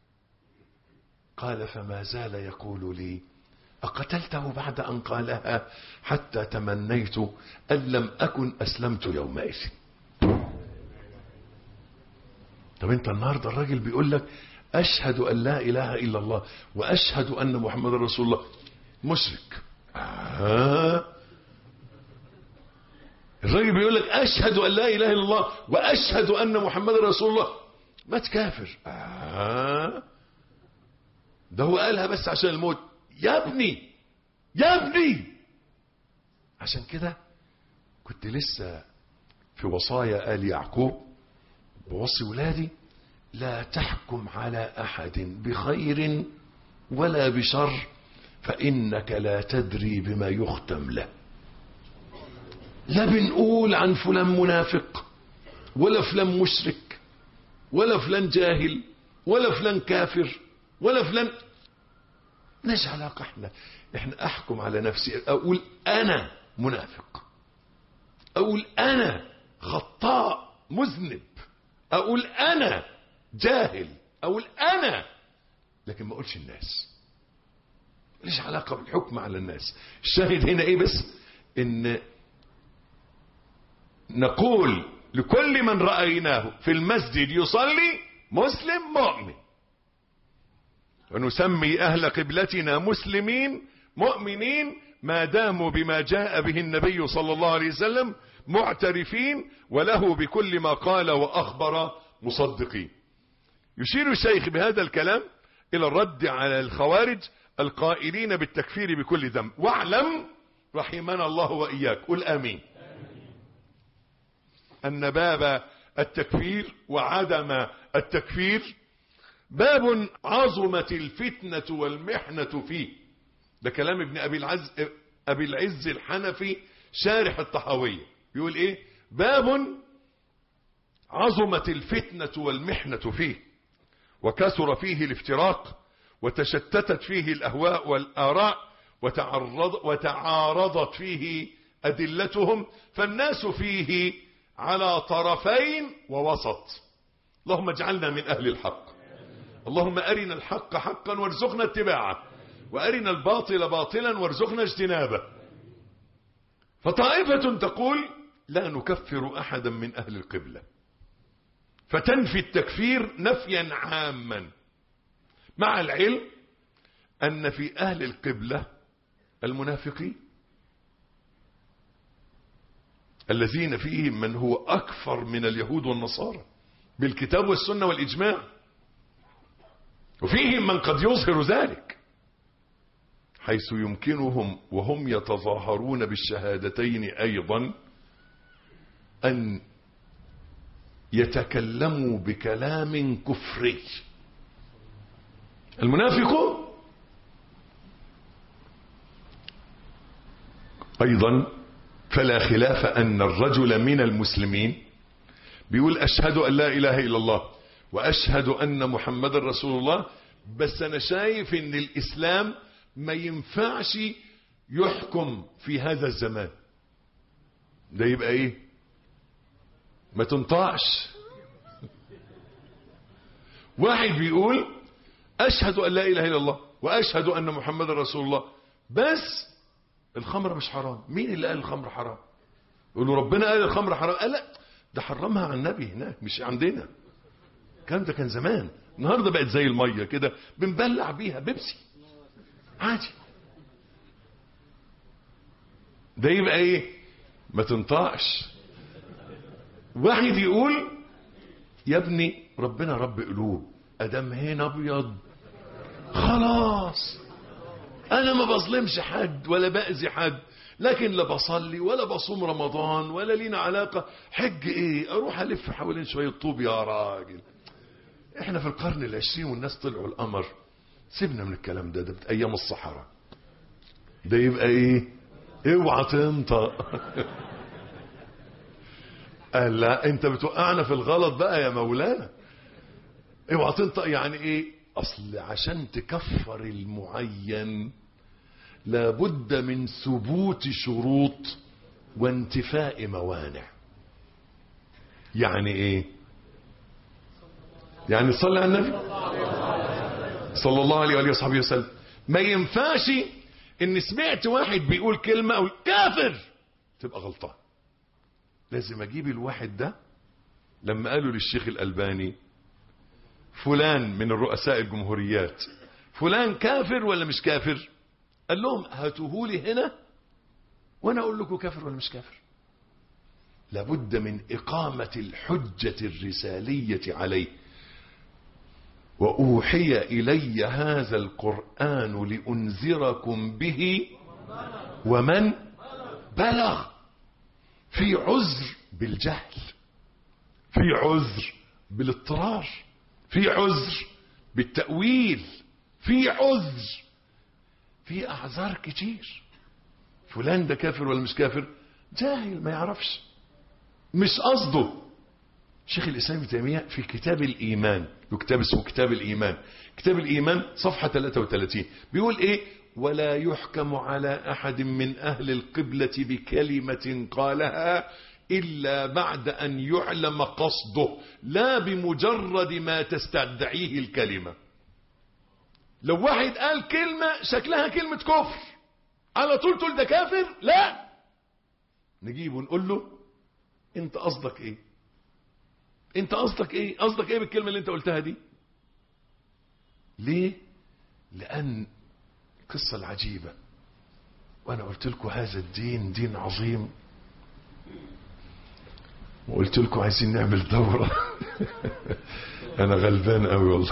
قال فما زال يقول لي أقتلته بعد أن قالها حتى تمنيت أن لم أكن أسلمت يومئذ. طب انت النهاردة الراجل بيقول لك أشهد أن لا إله إلا الله وأشهد أن محمد رسول الله، مشرك. الراجل بيقول لك أشهد أن لا إله إلا الله وأشهد أن محمد رسول الله، ما تكافر. ده هو قالها بس عشان الموت. يا ابني يا ابني، عشان كده كنت لسه في وصايا آل يعقوب بوصي ولادي لا تحكم على أحد بخير ولا بشر فإنك لا تدري بما يختم له. لا بنقول عن فلان منافق ولا فلان مشرك ولا فلان جاهل ولا فلان كافر ولا فلان، مالناش علاقة. احنا احكم على نفسي، اقول انا منافق، اقول انا خطاء مذنب، اقول انا جاهل، اقول انا، لكن ما اقولش الناس. ماليش علاقة بالحكم على الناس. الشاهد هنا ايه بس؟ ان نقول لكل من رأيناه في المسجد يصلي مسلم مؤمن، ونسمي أهل قبلتنا مسلمين مؤمنين ما داموا بما جاء به النبي صلى الله عليه وسلم معترفين وله بكل ما قال وأخبر مصدقين. يشير الشيخ بهذا الكلام إلى الرد على الخوارج القائلين بالتكفير بكل ذنب. واعلم رحمنا الله وإياك، قل آمين، أن باب التكفير وعدم التكفير باب عظمت الفتنة والمحنة فيه. ده كلام ابن أبي العز الحنفي شارح الطحاوية، يقول ايه؟ باب عظمت الفتنة والمحنة فيه وكثر فيه الافتراق وتشتتت فيه الأهواء والآراء وتعارضت فيه أدلتهم، فالناس فيه على طرفين ووسط. اللهم اجعلنا من أهل الحق. اللهم أرنا الحق حقا وارزقنا اتباعه، وأرنا الباطل باطلا وارزقنا اجتنابه. فطائفة تقول لا نكفر أحدا من أهل القبلة، فتنفي التكفير نفيا عاما، مع العلم أن في أهل القبلة المنافقين الذين فيهم من هو أكفر من اليهود والنصارى بالكتاب والسنة والإجماع، وفيهم من قد يظهر ذلك حيث يمكنهم وهم يتظاهرون بالشهادتين أيضا أن يتكلموا بكلام كفري. المنافقون أيضا فلا خلاف أن الرجل من المسلمين بيقول أشهد أن لا إله إلا الله وأشهد أن محمد رسول الله، بس أنا شايف أن الإسلام ما ينفعش يحكم في هذا الزمان. ده يبقى إيه؟ ما تنطعش. واحد بيقول أشهد أن لا إله إلا الله وأشهد أن محمد رسول الله، بس الخمر مش حرام. مين اللي قال الخمر حرام؟ يقولوا ربنا قال الخمر حرام. قال لا، ده حرمها عن النبي هناك مش عندنا. الكلام ده كان زمان. النهارده بقت زي الميه كده بنبلع بيها بيبسي عادي. ده يبقى ايه؟ ما تنطعش. واحد يقول يا ابني ربنا رب قلوب، ادم هنا ابيض خلاص انا ما بظلمش حد ولا باذي حد، لكن لا بصلي ولا بصوم رمضان ولا لينا علاقة. حج ايه؟ اروح الف حوالين شوية طوب يا راجل. احنا في القرن 20 والناس طلعوا القمر. سيبنا من الكلام ده، ده ايام الصحراء. ده يبقى ايه؟ اوعى تنطق. قال لا انت بتوقعنا في الغلط بقى يا مولانا. اوعى تنطق يعني ايه؟ اصل عشان تكفر المعين لابد من ثبوت شروط وانتفاء موانع. يعني ايه؟ يعني صلى على النبي صلى الله عليه وآله وصحبه وسلم. ما ينفعش ان سمعت واحد بيقول كلمة او كافر تبقى غلطان. لازم اجيب الواحد ده. لما قالوا للشيخ الألباني فلان من الرؤساء الجمهوريات فلان كافر ولا مش كافر، قال لهم هاتوهولي هنا وانا اقول لكم كافر ولا مش كافر. لابد من اقامة الحجة الرسالية عليه. وأوحي إلي هذا القرآن لأنذركم به ومن بلغ. في عذر بالجهل، في عذر بالاضطرار، في عذر بالتأويل، في عذر، في أعذار كتير. فلان ده كافر ولا مش كافر؟ جاهل ما يعرفش، مش قصده. شيخ الإسلام ابن تيمية في كتاب الإيمان، له كتاب اسمه كتاب الإيمان، كتاب الإيمان صفحة 33 بيقول إيه؟ ولا يحكم على أحد من أهل القبلة بكلمة قالها إلا بعد أن يعلم قصده لا بمجرد ما تستدعيه الكلمة. لو واحد قال كلمة شكلها كلمة كفر على طول تقول ده كافر؟ لا، نجيبه ونقول له انت قصدك ايه؟ انت قصدك ايه؟ قصدك ايه بالكلمة اللي انت قلتها دي؟ ليه؟ لأن القصة العجيبة، وانا قلت لكم هذا الدين دين عظيم، وقلت لكم عايزين نعمل دورة. انا غلبان قوي والله.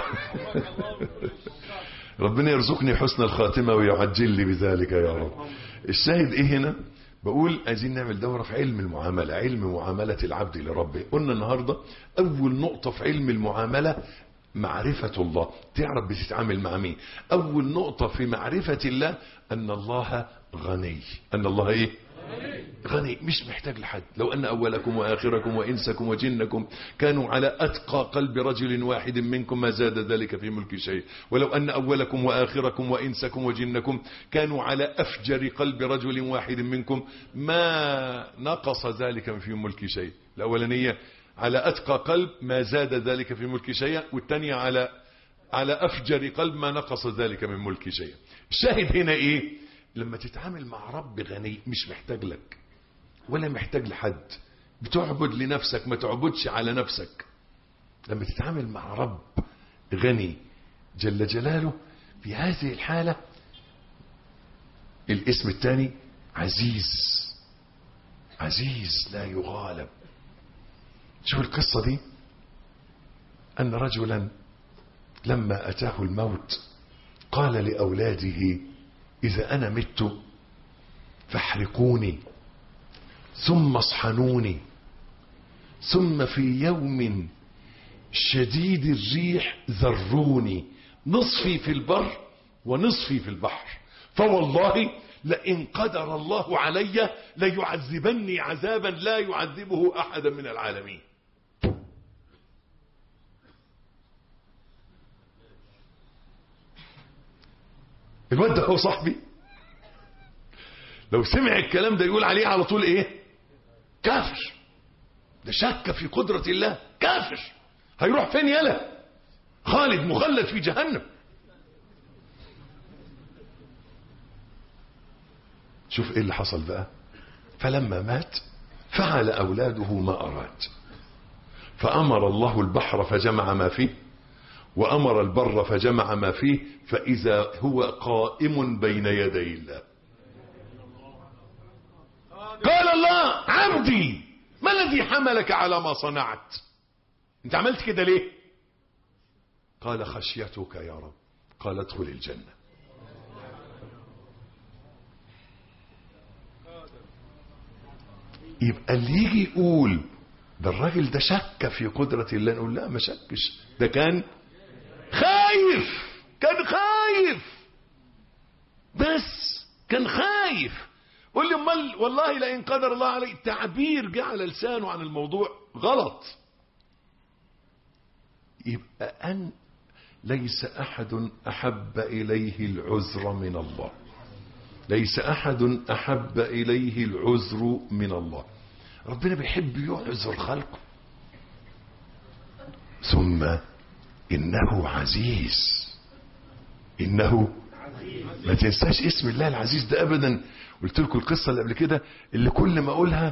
ربنا يرزقني حسن الخاتمة ويعجل لي بذلك يا رب. الشاهد ايه هنا؟ بقول عايزين نعمل دورة في علم المعاملة، علم معاملة العبد لربه. قلنا النهاردة اول نقطة في علم المعاملة معرفة الله، تعرف بتتعامل مع مين. اول نقطة في معرفة الله ان الله غني. ان الله ايه؟ غني، مش محتاج لحد. لو أن أولكم وآخركم وإنسكم وجنكم كانوا على أتقى قلب رجل واحد منكم ما زاد ذلك في ملك شيء. ولو أن أولكم وآخركم وإنسكم وجنكم كانوا على أفجر قلب رجل واحد منكم ما نقص ذلك في ملك شيء. الأولانية على أتقى قلب ما زاد ذلك في ملك شيء، والثانية على أفجر قلب ما نقص ذلك من ملك شيء. الشاهد هنا إيه؟ لما تتعامل مع رب غني مش محتاج لك ولا محتاج لحد، بتعبد لنفسك ما تعبدش على نفسك. لما تتعامل مع رب غني جل جلاله في هذه الحالة، الاسم الثاني عزيز، عزيز لا يغالب. شوف القصة دي، أن رجلا لما أتاه الموت قال لأولاده إذا أنا مت فاحرقوني ثم اصحنوني ثم في يوم شديد الريح ذروني نصفي في البر ونصفي في البحر، فوالله لئن قدر الله علي ليعذبني عذابا لا يعذبه أحدا من العالمين. الواد ده هو صاحبي، لو سمع الكلام ده يقول عليه على طول ايه؟ كافر. ده شك في قدرة الله، كافر. هيروح فين يلا؟ خالد مخلد في جهنم. شوف ايه اللي حصل بقى. فلما مات فعل اولاده ما اراد، فامر الله البحر فجمع ما فيه وامر البر فجمع ما فيه، فاذا هو قائم بين يدي الله. قال الله عبدي ما الذي حملك على ما صنعت؟ انت عملت كده ليه؟ قال خشيتك يا رب. قال ادخل الجنة. يبقى اللي يجي يقول ده الراجل ده شك في قدرة الله، نقول لا ما شكش، ده كان خايف، كان خايف بس كان خايف. قل لي امال والله لئن قدر الله عليه، تعبير جعل لسانه عن الموضوع غلط. يبقى أن ليس أحد أحب إليه العذر من الله، ليس أحد أحب إليه العذر من الله. ربنا بيحب يعذر خلقه. ثم إنه عزيز، إنه، ما تنساش اسم الله العزيز ده أبدا. قلت لكم القصة اللي قبل كده اللي كل ما أقولها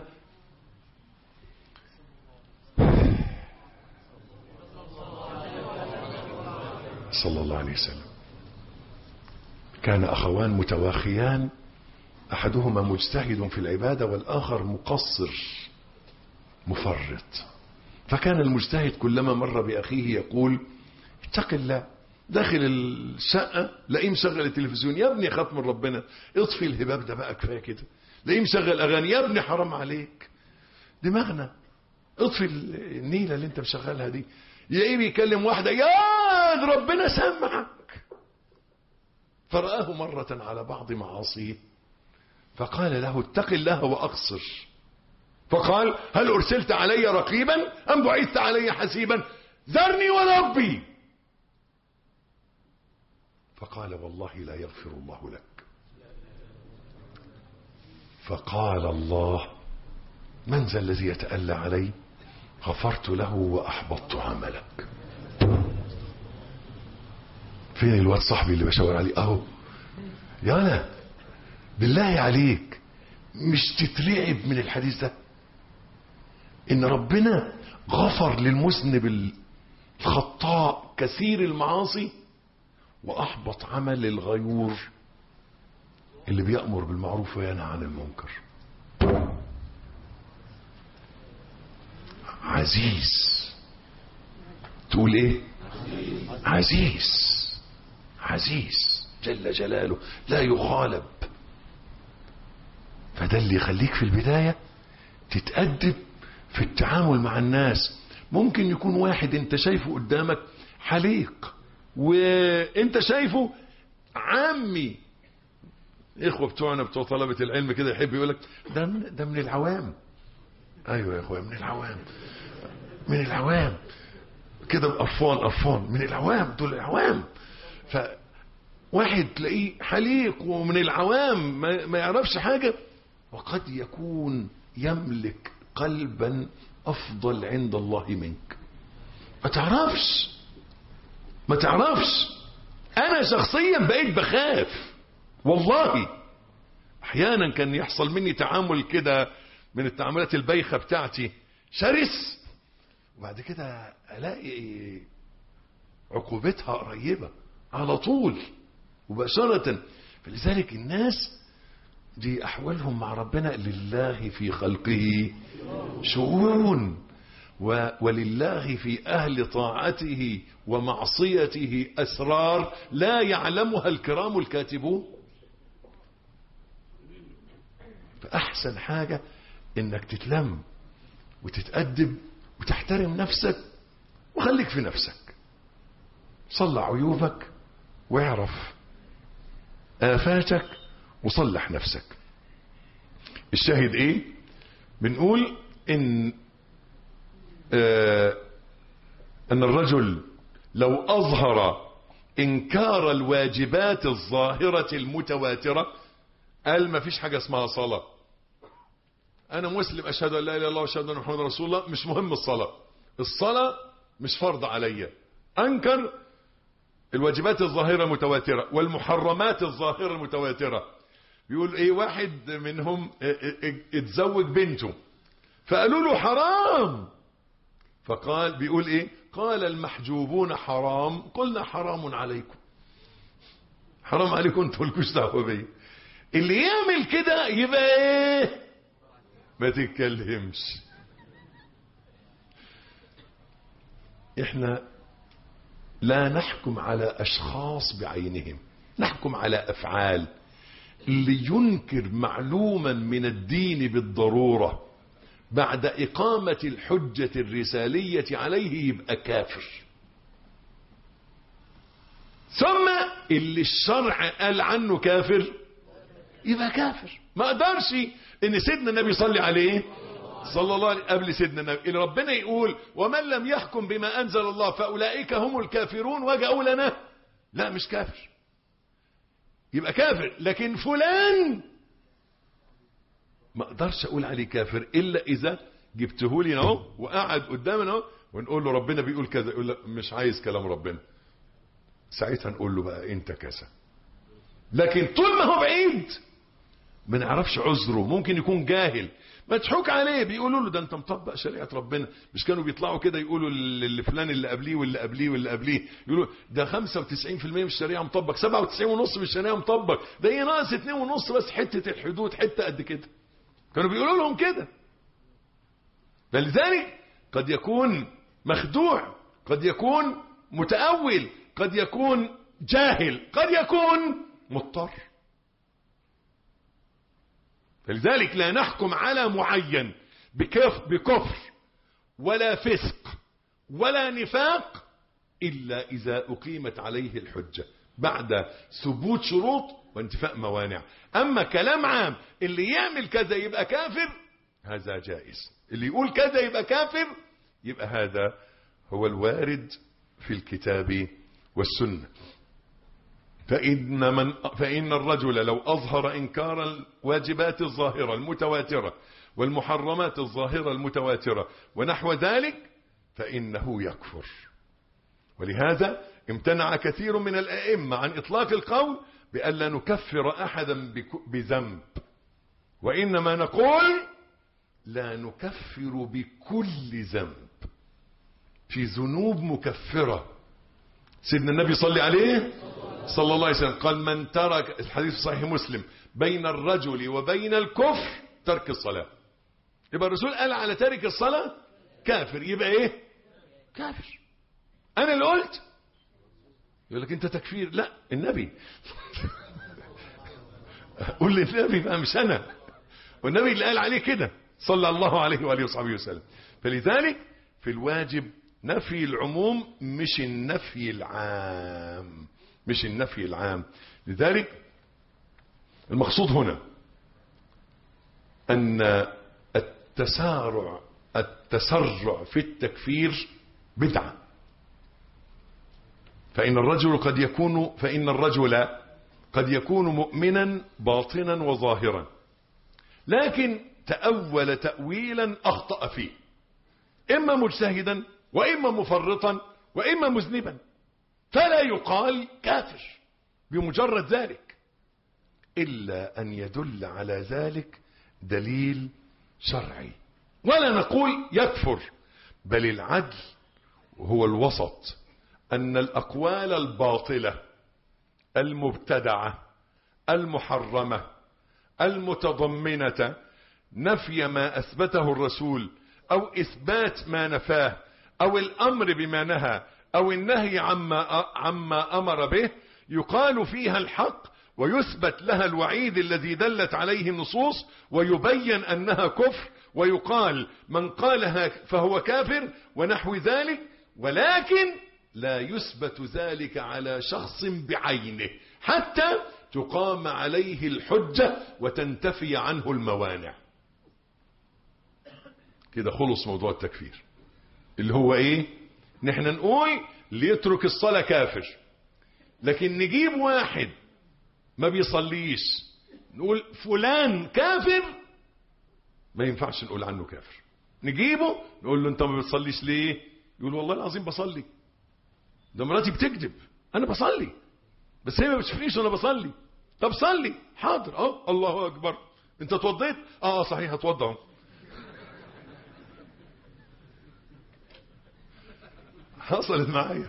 صلى الله عليه وسلم. كان أخوان متواخيان، أحدهما مجتهد في العبادة والآخر مقصر مفرط. فكان المجتهد كلما مر بأخيه يقول اتق الله. داخل الشقة لاقيه مشغل التلفزيون، يا ابني خاف من ربنا اطفي الهباب ده بقى كفايه كده. لاقيه مشغل اغاني، يا ابني حرام عليك دماغنا اطفي النيله اللي انت مشغلها دي. يلاقيه بيكلم واحده، يا ربنا سمعك. فرآه مرة على بعض معاصيه فقال له اتق الله واقصر. فقال هل ارسلت علي رقيبا ام بعثت علي حسيبا؟ ذرني وربي. فقال والله لا يغفر الله لك. فقال الله من ذا الذي يتألى علي؟ غفرت له وأحبطت عملك. فين الواد صاحبي اللي بشاور عليه؟ اهو. يالا بالله عليك مش تترعب من الحديث ده؟ ان ربنا غفر للمذنب الخطاء كثير المعاصي واحبط عمل الغيور اللي بيأمر بالمعروف وينهى عن المنكر. عزيز. تقول ايه؟ عزيز. عزيز جل جلاله لا يغالب. فده اللي يخليك في البداية تتأدب في التعامل مع الناس. ممكن يكون واحد انت شايفه قدامك حليق وانت شايفه عامي. اخوة بتوعنا بتوع طلبة العلم كده يحب يقولك ده من العوام. ايوه يا اخويا من العوام، من العوام كده قرفان من العوام، دول العوام. فواحد تلاقيه حليق ومن العوام ما يعرفش حاجة، وقد يكون يملك قلبا افضل عند الله منك. ما تعرفش. انا شخصيا بقيت بخاف والله. احيانا كان يحصل مني تعامل كده من التعاملات البايخة بتاعتي شرس، وبعد كده الاقي عقوبتها قريبة على طول مباشرة. فلذلك الناس دي احوالهم مع ربنا لله في خلقه شؤون، ولله في اهل طاعته ومعصيته اسرار لا يعلمها الكرام الكاتبون. فاحسن حاجة انك تتلم وتتأدب وتحترم نفسك وخليك في نفسك. صلح عيوبك واعرف آفاتك وصلح نفسك. الشاهد ايه؟ بنقول ان الرجل لو اظهر انكار الواجبات الظاهرة المتواترة، قال ما فيش حاجة اسمها صلاة، انا مسلم اشهد ان لا اله الا الله واشهد ان محمد رسول الله، مش مهم الصلاة مش فرض عليا. انكر الواجبات الظاهرة المتواترة والمحرمات الظاهرة المتواترة. بيقول ايه؟ واحد منهم اتزوج بنته فقالوا له حرام، فقال بيقول ايه؟ قال المحجوبون حرام قلنا حرام عليكم. حرام عليكم انتوا مالكوش دعوه بيا. اللي يعمل كده يبقى ايه؟ ما تتكلمش. احنا لا نحكم على اشخاص بعينهم، نحكم على افعال. اللي ينكر معلوما من الدين بالضرورة بعد إقامة الحجة الرسالية عليه يبقى كافر. ثم اللي الشرع قال عنه كافر يبقى كافر. ما اقدرش ان سيدنا النبي يصلي عليه صلى الله عليه قبل سيدنا النبي. اللي ربنا يقول ومن لم يحكم بما انزل الله فاولئك هم الكافرون، واجي اقول انا لا مش كافر، يبقى كافر. لكن فلان ما اقدرش اقول عليه كافر الا اذا جبته لي اهو وقعد قدامنا اهو ونقول له ربنا بيقول كذا، يقول لا مش عايز كلام ربنا، ساعتها نقول له بقى انت كذا. لكن طول ما هو بعيد ما نعرفش عذره، ممكن يكون جاهل مضحوك عليه، بيقولوا له ده انت مطبق شريعه ربنا. مش كانوا بيطلعوا كده يقولوا لفلان اللي قبليه واللي قبليه واللي قبليه، يقولوا ده 95% من الشريعه مطبق، 97.5% من الشريعه مطبق، ده ايه ناقص 2.5 بس حته الحدود حته قد كده. كانوا بيقولوا لهم كده. فلذلك قد يكون مخدوع، قد يكون متأول، قد يكون جاهل، قد يكون مضطر. فلذلك لا نحكم على معين بكفر ولا فسق ولا نفاق إلا إذا أقيمت عليه الحجة بعد ثبوت شروط وانتفاء موانع. أما كلام عام اللي يعمل كذا يبقى كافر هذا جائز، اللي يقول كذا يبقى كافر، يبقى هذا هو الوارد في الكتاب والسنة. فإن الرجل لو أظهر إنكار الواجبات الظاهرة المتواترة والمحرمات الظاهرة المتواترة ونحو ذلك فإنه يكفر. ولهذا امتنع كثير من الأئمة عن إطلاق القول بألا نكفر أحدا بذنب، وإنما نقول لا نكفر بكل ذنب. في ذنوب مكفرة. سيدنا النبي صلى عليه صلى الله عليه وسلم قال من ترك، الحديث صحيح مسلم، بين الرجل وبين الكفر ترك الصلاة. يبقى الرسول قال على تارك الصلاة كافر، يبقى ايه؟ كافر. انا اللي قلت؟ يقول لك انت تكفير. لا، النبي. قول لي النبي بقى مش انا، والنبي اللي قال عليه كده صلى الله عليه وآله وصحبه وسلم. فلذلك في الواجب نفي العموم مش النفي العام، مش النفي العام. لذلك المقصود هنا أن التسرع في التكفير بدعة. فإن الرجل قد يكون مؤمنا باطنا وظاهرا، لكن تأول تأويلا أخطأ فيه، إما مجتهدا وإما مفرطا وإما مذنبا، فلا يقال كافر بمجرد ذلك إلا أن يدل على ذلك دليل شرعي. ولا نقول يكفر، بل العدل هو الوسط، أن الأقوال الباطلة المبتدعة المحرمة المتضمنة نفي ما أثبته الرسول أو إثبات ما نفاه أو الأمر بما نهى أو النهي عما أمر به يقال فيها الحق ويثبت لها الوعيد الذي دلت عليه النصوص ويبين أنها كفر ويقال من قالها فهو كافر ونحو ذلك، ولكن لا يثبت ذلك على شخص بعينه حتى تقام عليه الحجة وتنتفي عنه الموانع. كده خلص موضوع التكفير، اللي هو ايه؟ نحن نقول ليترك الصلاة كافر، لكن نجيب واحد ما بيصليش نقول فلان كافر، ما ينفعش نقول عنه كافر. نجيبه نقول له انت ما بتصليش ليه؟ يقول والله العظيم بصلي، ده مراتي بتكذب، انا بصلي بس هي ما بتشوفنيش وانا بصلي. طب صلي، حاضر، اه الله اكبر. انت اتوضيت؟ اه صحيح اتوضى. حصلت معايا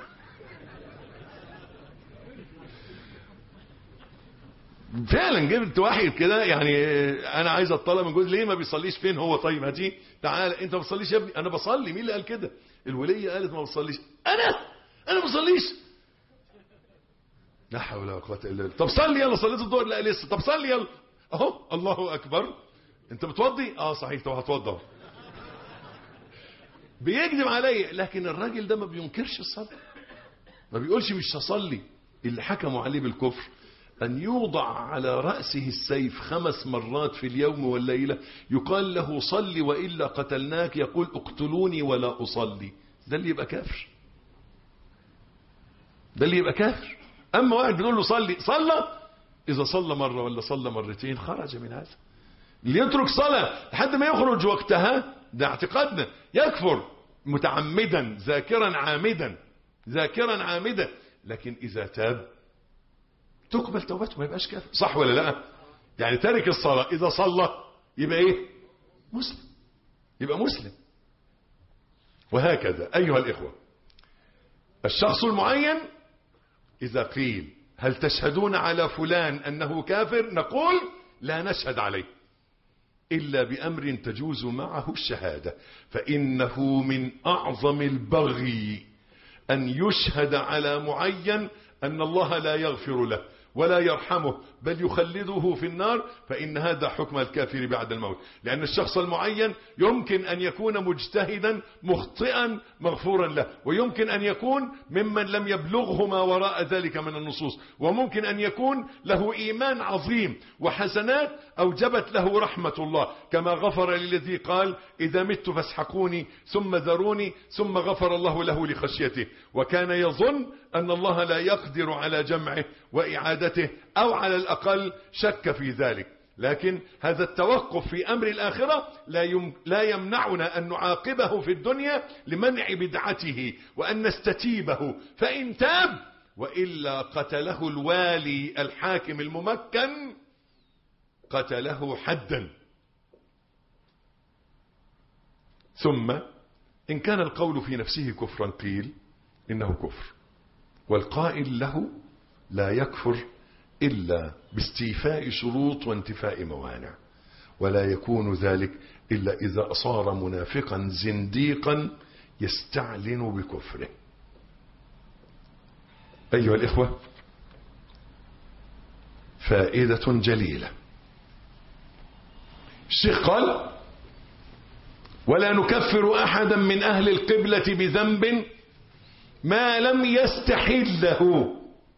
فعلا. جبت واحد كده يعني انا عايز اطلب من جوزي ليه ما بيصليش، فين هو؟ طيب هاتي تعال. انت ما بتصليش يا ابني؟ انا بصلي. مين اللي قال كده؟ الوليه قالت ما بتصليش. انا ما بصليش. لا حول ولا قوه الا بالله. طب صلي يلا، صليت الظهر؟ لا لسه. طب صلي يلا اهو. الله اكبر. انت بتوضي؟ اه صحيح. طب هتوضى. بيكذب عليا. لكن الراجل ده ما بينكرش الصلاة، ما بيقولش مش هصلي. اللي حكموا عليه بالكفر أن يوضع على رأسه السيف 5 مرات في اليوم والليلة، يقال له صل وإلا قتلناك، يقول اقتلوني ولا أصلي. ده اللي يبقى كافر، ده اللي يبقى كافر. أما واحد بيقول له صلي، صلى، إذا صلى مرة ولا صلى مرتين خرج من هذا. اللي يترك صلاة لحد ما يخرج وقتها، ده اعتقادنا، يكفر متعمدا ذاكرا عامدا، ذاكرا عامدا. لكن إذا تاب تقبل توبته، ما يبقاش كافر. صح ولا لا؟ يعني تارك الصلاة إذا صلى يبقى إيه؟ مسلم، يبقى مسلم. وهكذا أيها الإخوة، الشخص المعين إذا قيل هل تشهدون على فلان أنه كافر، نقول لا نشهد عليه إلا بأمر تجوز معه الشهادة، فإنه من أعظم البغي أن يشهد على معين أن الله لا يغفر له ولا يرحمه بل يخلده في النار، فإن هذا حكم الكافر بعد الموت. لأن الشخص المعين يمكن أن يكون مجتهدا مخطئا مغفورا له، ويمكن أن يكون ممن لم يبلغه ما وراء ذلك من النصوص، وممكن أن يكون له إيمان عظيم وحسنات أوجبت له رحمة الله، كما غفر للذي قال إذا مت فاسحقوني ثم ذروني، ثم غفر الله له لخشيته، وكان يظن أن الله لا يقدر على جمعه وإعادته، أو على الأقل شك في ذلك. لكن هذا التوقف في أمر الآخرة لا يمنعنا أن نعاقبه في الدنيا لمنع بدعته، وأن نستتيبه، فإن تاب وإلا قتله الوالي الحاكم الممكن، قتله حدا. ثم إن كان القول في نفسه كفرا قيل إنه كفر، والقائل له لا يكفر إلا باستيفاء شروط وانتفاء موانع، ولا يكون ذلك إلا إذا صار منافقا زنديقا يستعلن بكفره. أيها الإخوة، فائدة جليلة. الشيخ قال ولا نكفر أحدا من أهل القبلة بذنب ما لم يستحله.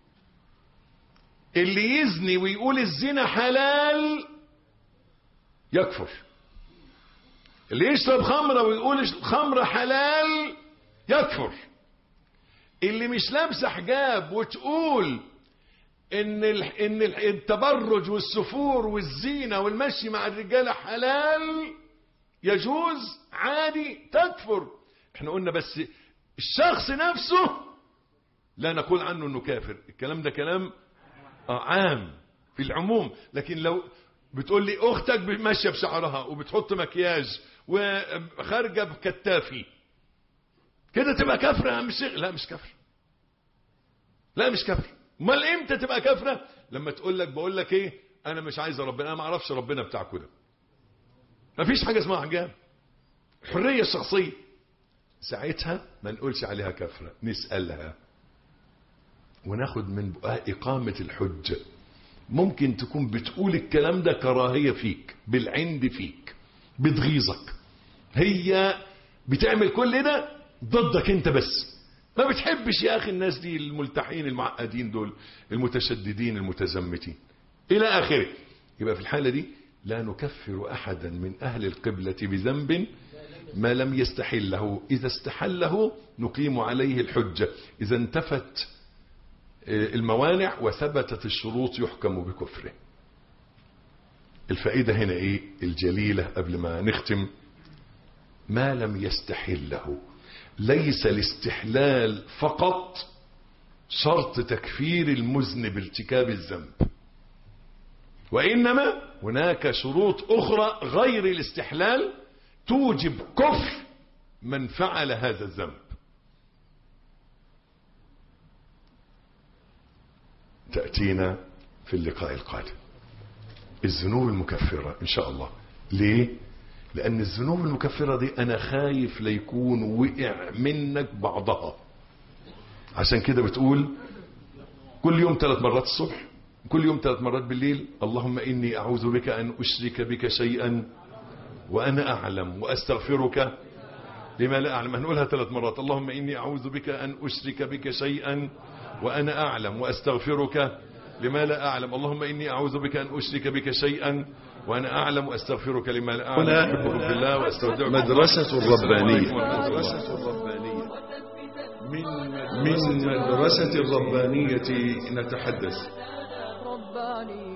اللي يزني ويقول الزنا حلال يكفر، اللي يشرب خمرة ويقول الخمرة حلال يكفر، اللي مش لابسه حجاب وتقول ان التبرج والسفور والزينة والمشي مع الرجالة حلال يجوز عادي تكفر. احنا قلنا بس الشخص نفسه لا نقول عنه انه كافر، الكلام ده كلام عام في العموم. لكن لو بتقول لي اختك ماشيه بشعرها وبتحط مكياج وخارجه بكتافي كده تبقى كافره يا عم الشيخ؟ لا مش كافره، لا مش كافره. امال امتى تبقى كافره؟ لما تقول لك بقول لك ايه، انا مش عايز ربنا، انا ما اعرفش ربنا بتاعكم ده، مفيش حاجه اسمها حجاب، حريه شخصيه. ساعتها ما نقولش عليها كافره، نسالها وناخد من بقى إقامة الحجة. ممكن تكون بتقول الكلام ده كراهية فيك، بالعند فيك، بتغيظك، هي بتعمل كل ده ضدك انت بس، ما بتحبش يا أخي الناس دي الملتحين المعقدين دول المتشددين المتزمتين إلى آخره. يبقى في الحالة دي لا نكفر أحدا من أهل القبلة بذنب ما لم يستحله، إذا استحله نقيم عليه الحجة، إذا انتفت الموانع وثبتت الشروط يحكم بكفره. الفائدة هنا ايه الجليلة قبل ما نختم؟ ما لم يستحله. ليس الاستحلال فقط شرط تكفير المذنب ارتكاب الذنب، وإنما هناك شروط أخرى غير الاستحلال توجب كفر من فعل هذا الذنب. تأتينا في اللقاء القادم الذنوب المكفرة إن شاء الله. ليه؟ لأن الذنوب المكفرة دي أنا خايف ليكون وقع منك بعضها، عشان كده بتقول كل يوم 3 مرات الصبح، كل يوم 3 مرات بالليل، اللهم إني أعوذ بك أن أشرك بك شيئا وأنا أعلم وأستغفرك لما لا أعلم. هنقولها 3 مرات، اللهم إني أعوذ بك أن أشرك بك شيئا وأنا أعلم وأستغفرك لما لا أعلم. اللهم إني أعوذ بك أن أشرك بك شيئا وأنا أعلم، وأستغفرك لما لا أعلم. أحبكم في الله وأستودعكم. مدرسة الربانية. من مدرسة الربانية نتحدث.